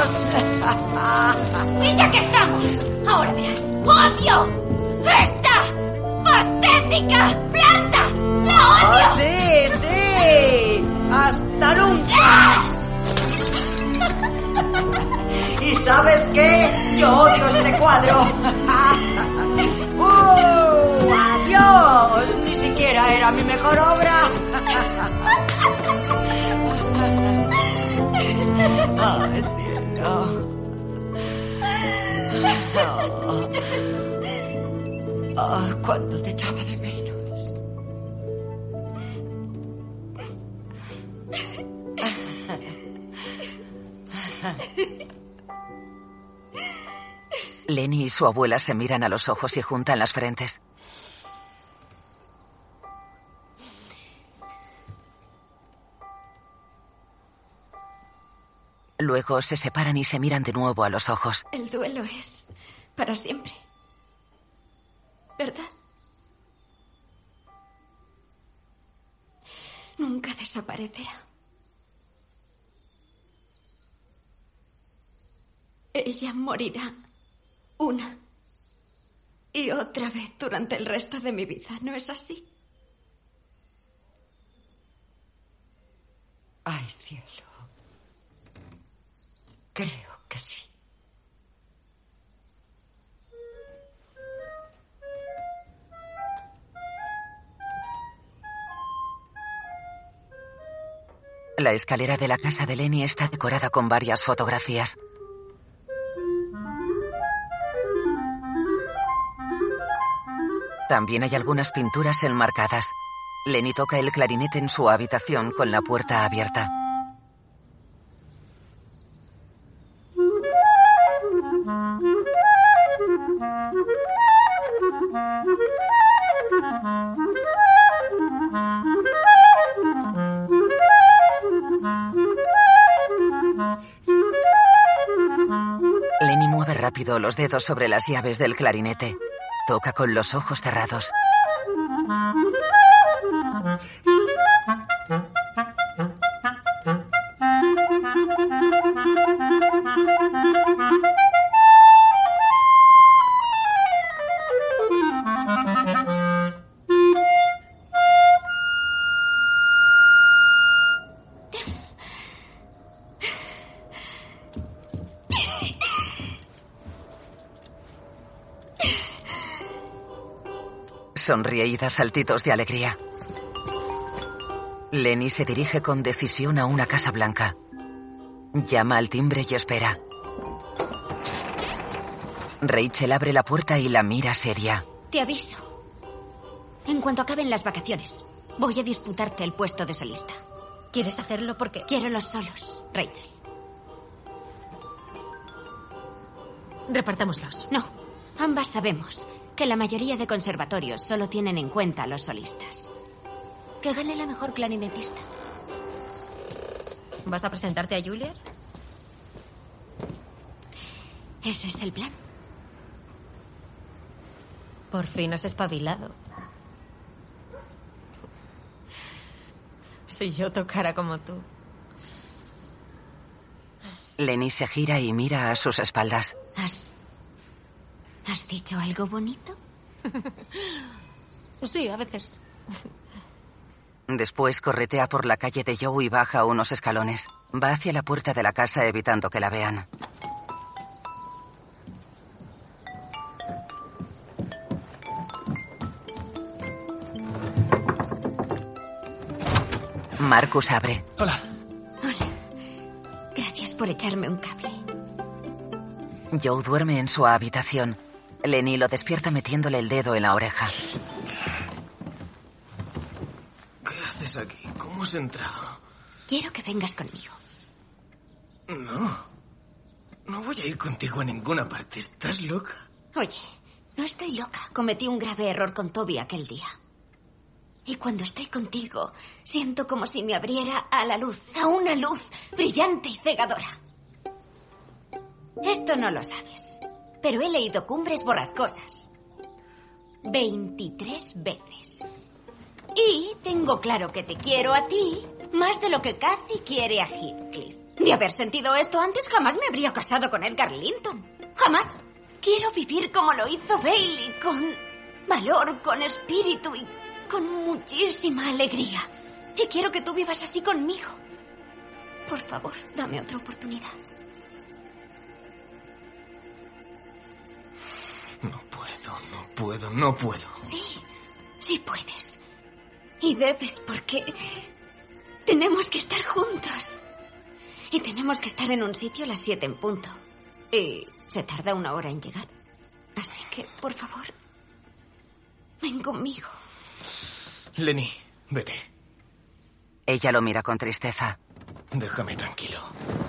Y ya que estamos, ahora verás. ¡Odio esta patética planta! ¡La odio!
¡Sí! ¡Hasta nunca! ¿Y sabes qué? Yo odio este cuadro. ¡Adiós! Ni siquiera era será mi mejor obra. ¡Oh, cielo! Oh, cuánto te echaba de menos.
Lenny y su abuela se miran a los ojos y juntan las frentes. Luego se separan y se miran de nuevo a los ojos.
El duelo es para siempre, ¿verdad? Nunca desaparecerá. Ella morirá una y otra vez durante el resto de mi vida, ¿no es así?
Ay, cielo. Creo que sí.
La escalera de la casa de Lenny está decorada con varias fotografías. También hay algunas pinturas enmarcadas. Lenny toca el clarinete en su habitación con la puerta abierta. Lenny mueve rápido los dedos sobre las llaves del clarinete. Toca con los ojos cerrados. Sonríe y da saltitos de alegría. Lenny se dirige con decisión a una casa blanca. Llama al timbre y espera. Rachel abre la puerta y la mira seria.
Te aviso. En cuanto acaben las vacaciones, voy a disputarte el puesto de solista.
¿Quieres hacerlo porque...?
Quiero los solos, Rachel.
Repartámoslos.
No, ambas sabemos que la mayoría de conservatorios solo tienen en cuenta a los solistas. Que gane la mejor clarinetista.
¿Vas a presentarte a Juilliard?
Ese es el plan.
Por fin has espabilado. Si yo tocara como tú.
Lenny se gira y mira a sus espaldas.
¿Has dicho algo bonito?
Sí, a veces.
Después corretea por la calle de Joe y baja unos escalones. Va hacia la puerta de la casa evitando que la vean. Marcus abre.
Hola.
Hola. Gracias por echarme un cable.
Joe duerme en su habitación. Lenny lo despierta metiéndole el dedo en la oreja.
¿Qué haces aquí? ¿Cómo has entrado?
Quiero que vengas conmigo.
No. No voy a ir contigo a ninguna parte. ¿Estás loca?
Oye, no estoy loca. Cometí un grave error con Toby aquel día. Y cuando estoy contigo, siento como si me abriera a la luz, a una luz brillante y cegadora. Esto no lo sabes, pero he leído Cumbres Borrascosas 23 veces. Y tengo claro que te quiero a ti más de lo que Cathy quiere a Heathcliff. De haber sentido esto antes, jamás me habría casado con Edgar Linton. Jamás. Quiero vivir como lo hizo Bailey, con valor, con espíritu y con muchísima alegría. Y quiero que tú vivas así conmigo. Por favor, dame otra oportunidad.
No puedo.
Sí, sí puedes. Y debes, porque tenemos que estar juntos. Y tenemos que estar en un sitio a las 7 en punto. Y se tarda 1 hora en llegar. Así que, por favor, ven conmigo.
Lenny, vete.
Ella lo mira con tristeza.
Déjame tranquilo.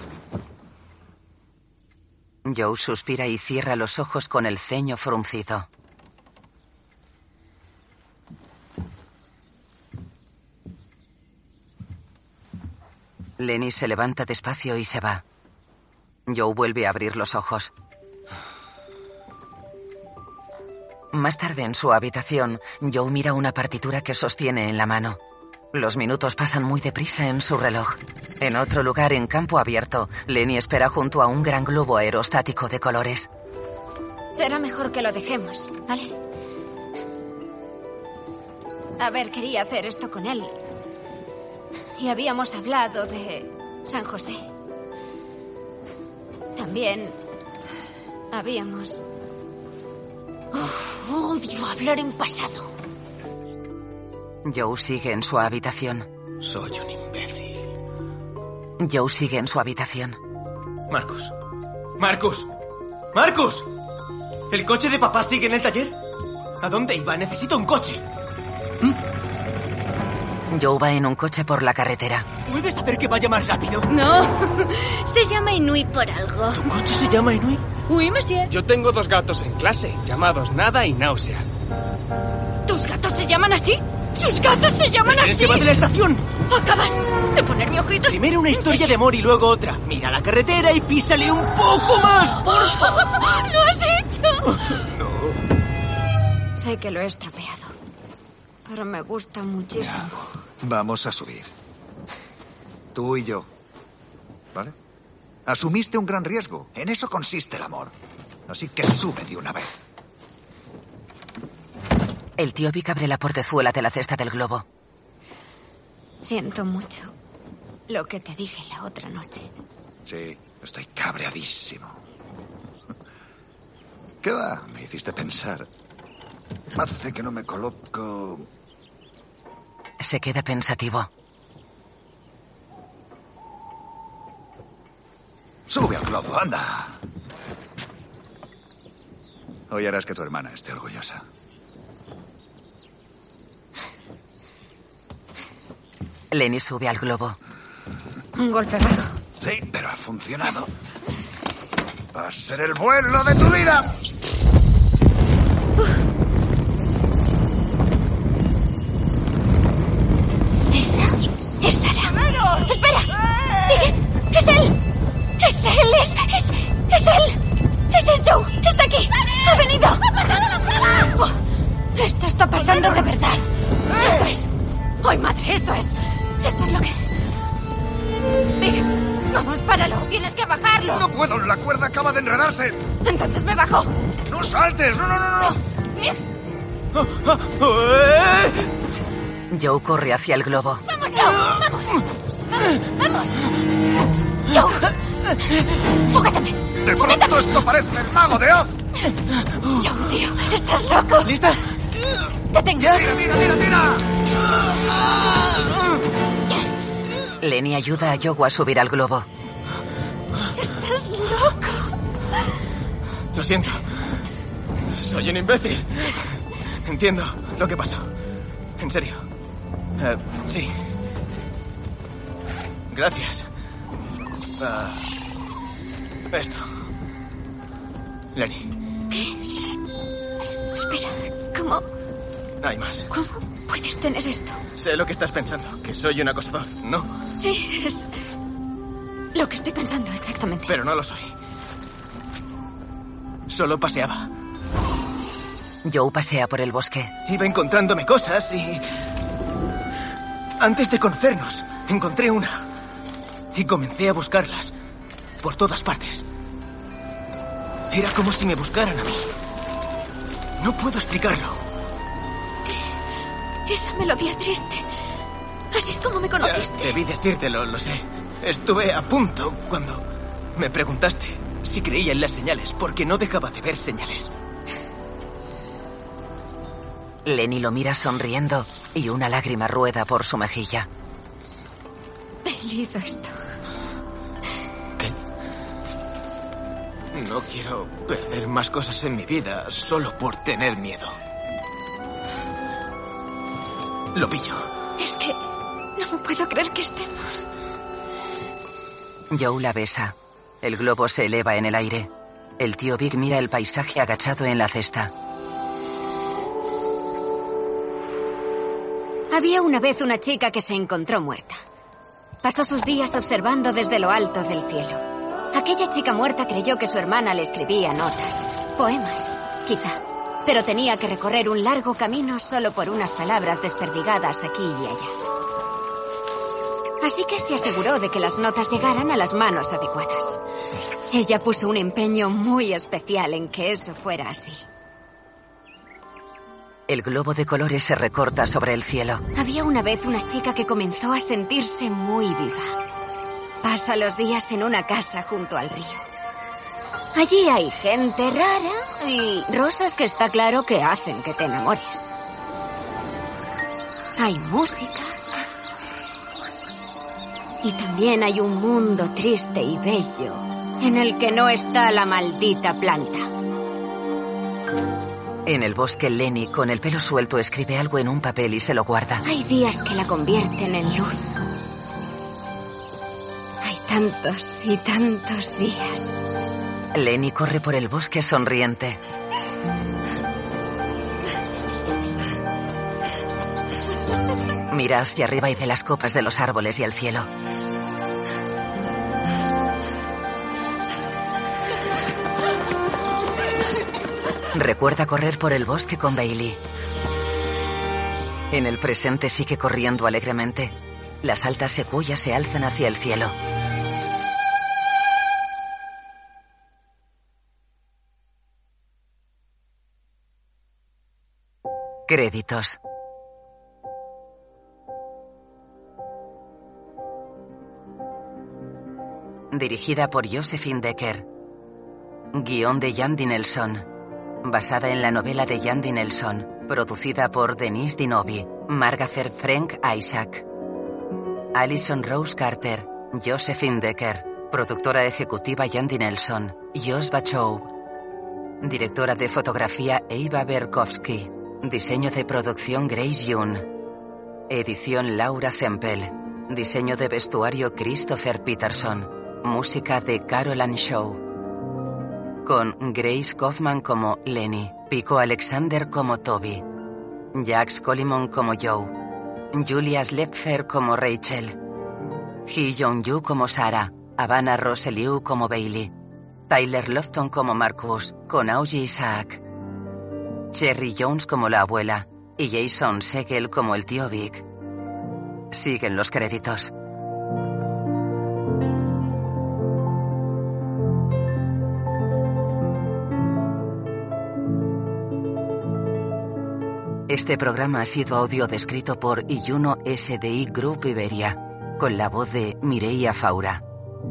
Joe suspira y cierra los ojos con el ceño fruncido. Lenny se levanta despacio y se va. Joe vuelve a abrir los ojos. Más tarde, en su habitación, Joe mira una partitura que sostiene en la mano. Los minutos pasan muy deprisa en su reloj. En otro lugar, en campo abierto, Lenny espera junto a un gran globo aerostático de colores.
Será mejor que lo dejemos, ¿vale? A ver, quería hacer esto con él. Y habíamos hablado de San José. También habíamos... odio hablar en pasado.
Joe sigue en su habitación.
Soy un imbécil.
Joe sigue en su habitación.
Marcus. ¡Marcus! ¡Marcus! ¿El coche de papá sigue en el taller? ¿A dónde iba? Necesito un coche.
Joe va en un coche por la carretera.
¿Puedes hacer que vaya más rápido?
No, se llama Inui por algo.
¿Tu coche se llama Inui?
Oui, monsieur.
Yo tengo 2 gatos en clase, llamados Nada y Náusea.
¿Tus gatos se llaman así? ¡Sus gatos se llaman así!
¡Se va de la estación!
¡Acabas de ponerme ojitos!
Primero una historia de amor y luego otra. Mira la carretera y písale un poco más, por favor.
¡Lo has hecho!
No.
Sé que lo he estropeado, pero me gusta muchísimo.
Vamos a subir. Tú y yo. ¿Vale? Asumiste un gran riesgo. En eso consiste el amor. Así que sube de una vez.
El tío Vic abre la portezuela de la cesta del globo.
Siento mucho lo que te dije la otra noche.
Sí, estoy cabreadísimo. ¿Qué va? Me hiciste pensar. Hace que no me coloco...
Se queda pensativo.
Sube al globo, anda. Hoy harás que tu hermana esté orgullosa.
Lenny sube al globo.
Un golpe bajo.
Sí, pero ha funcionado. Va a ser el vuelo de tu vida.
Esa es Sara. ¡Espera! ¡Es él! ¡Es él! ¡Es él! ¡Ese es Joe! ¡Está aquí! ¡Ha venido! Oh, esto está pasando de verdad. Esto es... ¡Ay, madre! Esto es lo que... Vic, vamos, páralo. Tienes que bajarlo.
No puedo, la cuerda acaba de enredarse.
Entonces me bajo.
¡No saltes! ¡No!
Bien.
Joe corre hacia el globo.
¡Vamos, Joe! ¡Vamos! ¡Joe! ¡Sujétame!
¡De pronto esto parece el mago de Oz!
Joe, tío, ¿estás loco?
¿Lista?
¡Te tengo!
¡Tira!
Lenny ayuda a Joe a subir al globo.
¡Estás loco!
Lo siento. Soy un imbécil. Entiendo lo que pasó. En serio. Sí. Gracias. Esto. Lenny.
¿Qué? Espera, ¿cómo?
Hay más.
¿Cómo puedes tener esto?
Sé lo que estás pensando, que soy un acosador, ¿no?
Sí, es lo que estoy pensando exactamente.
Pero no lo soy. Solo paseaba.
Joe pasea por el bosque.
Iba encontrándome cosas y... Antes de conocernos, encontré una. Y comencé a buscarlas. Por todas partes. Era como si me buscaran a mí. No puedo explicarlo.
¿Qué? Esa melodía triste. Así es como me conociste.
Ya, debí decírtelo, lo sé. Estuve a punto cuando me preguntaste si creía en las señales, porque no dejaba de ver señales.
Lenny lo mira sonriendo y una lágrima rueda por su mejilla.
Bailey hizo esto.
¿Qué? No quiero perder más cosas en mi vida solo por tener miedo. Lo pillo.
Es que no me puedo creer que estemos...
Joe la besa. El globo se eleva en el aire. El tío Vic mira el paisaje agachado en la cesta.
Había una vez una chica que se encontró muerta. Pasó sus días observando desde lo alto del cielo. Aquella chica muerta creyó que su hermana le escribía notas, poemas, quizá. Pero tenía que recorrer un largo camino solo por unas palabras desperdigadas aquí y allá. Así que se aseguró de que las notas llegaran a las manos adecuadas. Ella puso un empeño muy especial en que eso fuera así.
El globo de colores se recorta sobre el cielo.
Había una vez una chica que comenzó a sentirse muy viva. Pasa los días en una casa junto al río. Allí hay gente rara y rosas que está claro que hacen que te enamores. Hay música. Y también hay un mundo triste y bello en el que no está la maldita planta.
En el bosque, Lenny, con el pelo suelto, escribe algo en un papel y se lo guarda.
Hay días que la convierten en luz. Hay tantos y tantos días.
Lenny corre por el bosque sonriente. Mira hacia arriba y ve las copas de los árboles y el cielo. Recuerda correr por el bosque con Bailey. En el presente sigue corriendo alegremente. Las altas secuoyas se alzan hacia el cielo. Créditos. Dirigida por Josephine Decker. Guión de Yandy Nelson. Basada en la novela de Yandy Nelson. Producida por Denise Dinovi, Margaret Frank Isaac. Alison Rose Carter, Josephine Decker. Productora ejecutiva Yandy Nelson, Josh Bachow. Directora de fotografía Eva Berkowski. Diseño de producción Grace Young. Edición Laura Zempel. Diseño de vestuario Christopher Peterson. Música de Caroline Shaw. Con Grace Kaufman como Lenny, Pico Alexander como Toby, Jax Colimon como Joe, Julia Slepfer como Rachel, Hee Jong-yu como Sarah, Havana Roseliu como Bailey, Tyler Lofton como Marcus, con Augie Isaac, Cherry Jones como la abuela y Jason Segel como el tío Vic. Siguen los créditos. Este programa ha sido audiodescrito por Iyuno SDI Group Iberia, con la voz de Mireia Faura.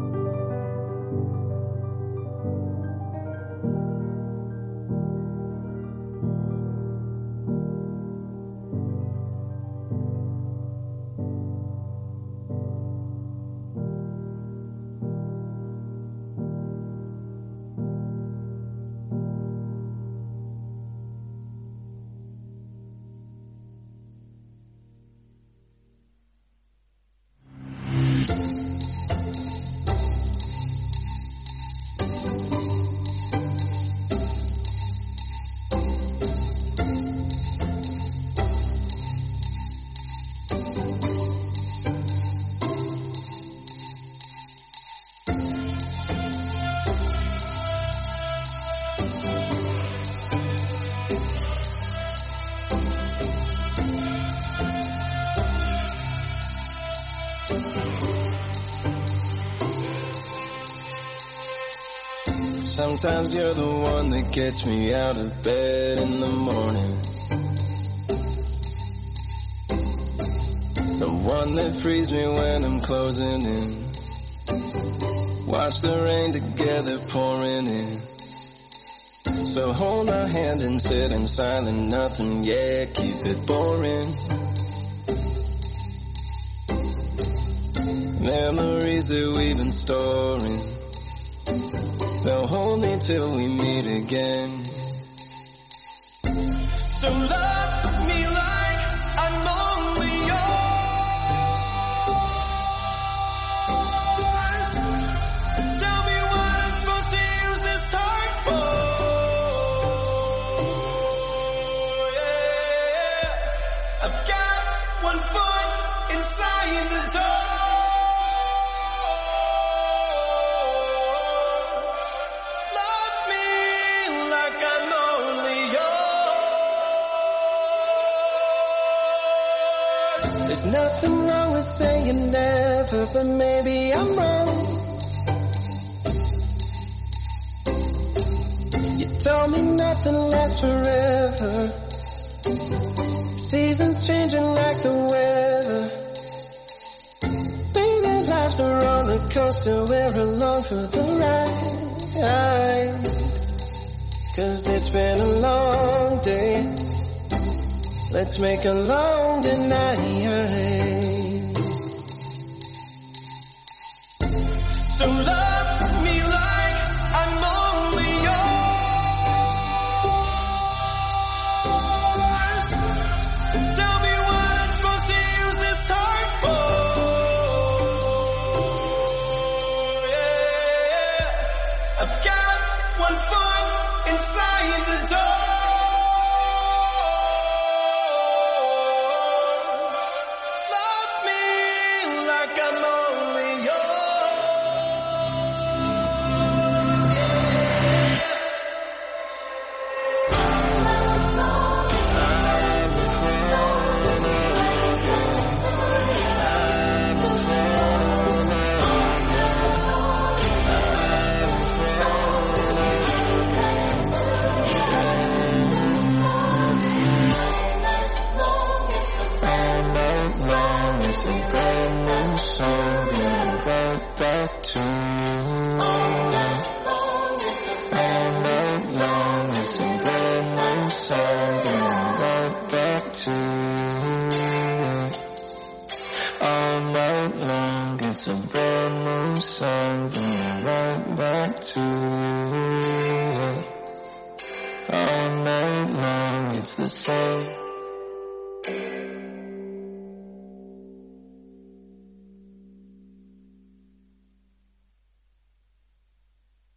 Sometimes you're the one that gets me out of bed in the morning. The one that frees me when I'm closing in. Watch the rain together pouring in. So hold my hand and sit in silent nothing, yeah, keep it boring. Memories that we've been storing, they'll hold me till we meet again. So love me like I'm only yours. Tell me what I'm supposed to use this heart for. Yeah. I've got one foot inside the door. Love me like I'm only yours. There's nothing wrong with saying never, but maybe I'm wrong. You told me nothing lasts forever. Seasons changing like the weather. Baby, life's a roller coaster. We're along for the ride. 'Cause it's been a long day. Let's make a long night. So love me like I'm only yours. Tell me what I'm supposed to use this heart for. Yeah. I've got one foot inside the door. It's a brand new song, bringing right back to you. All night long, it's the same.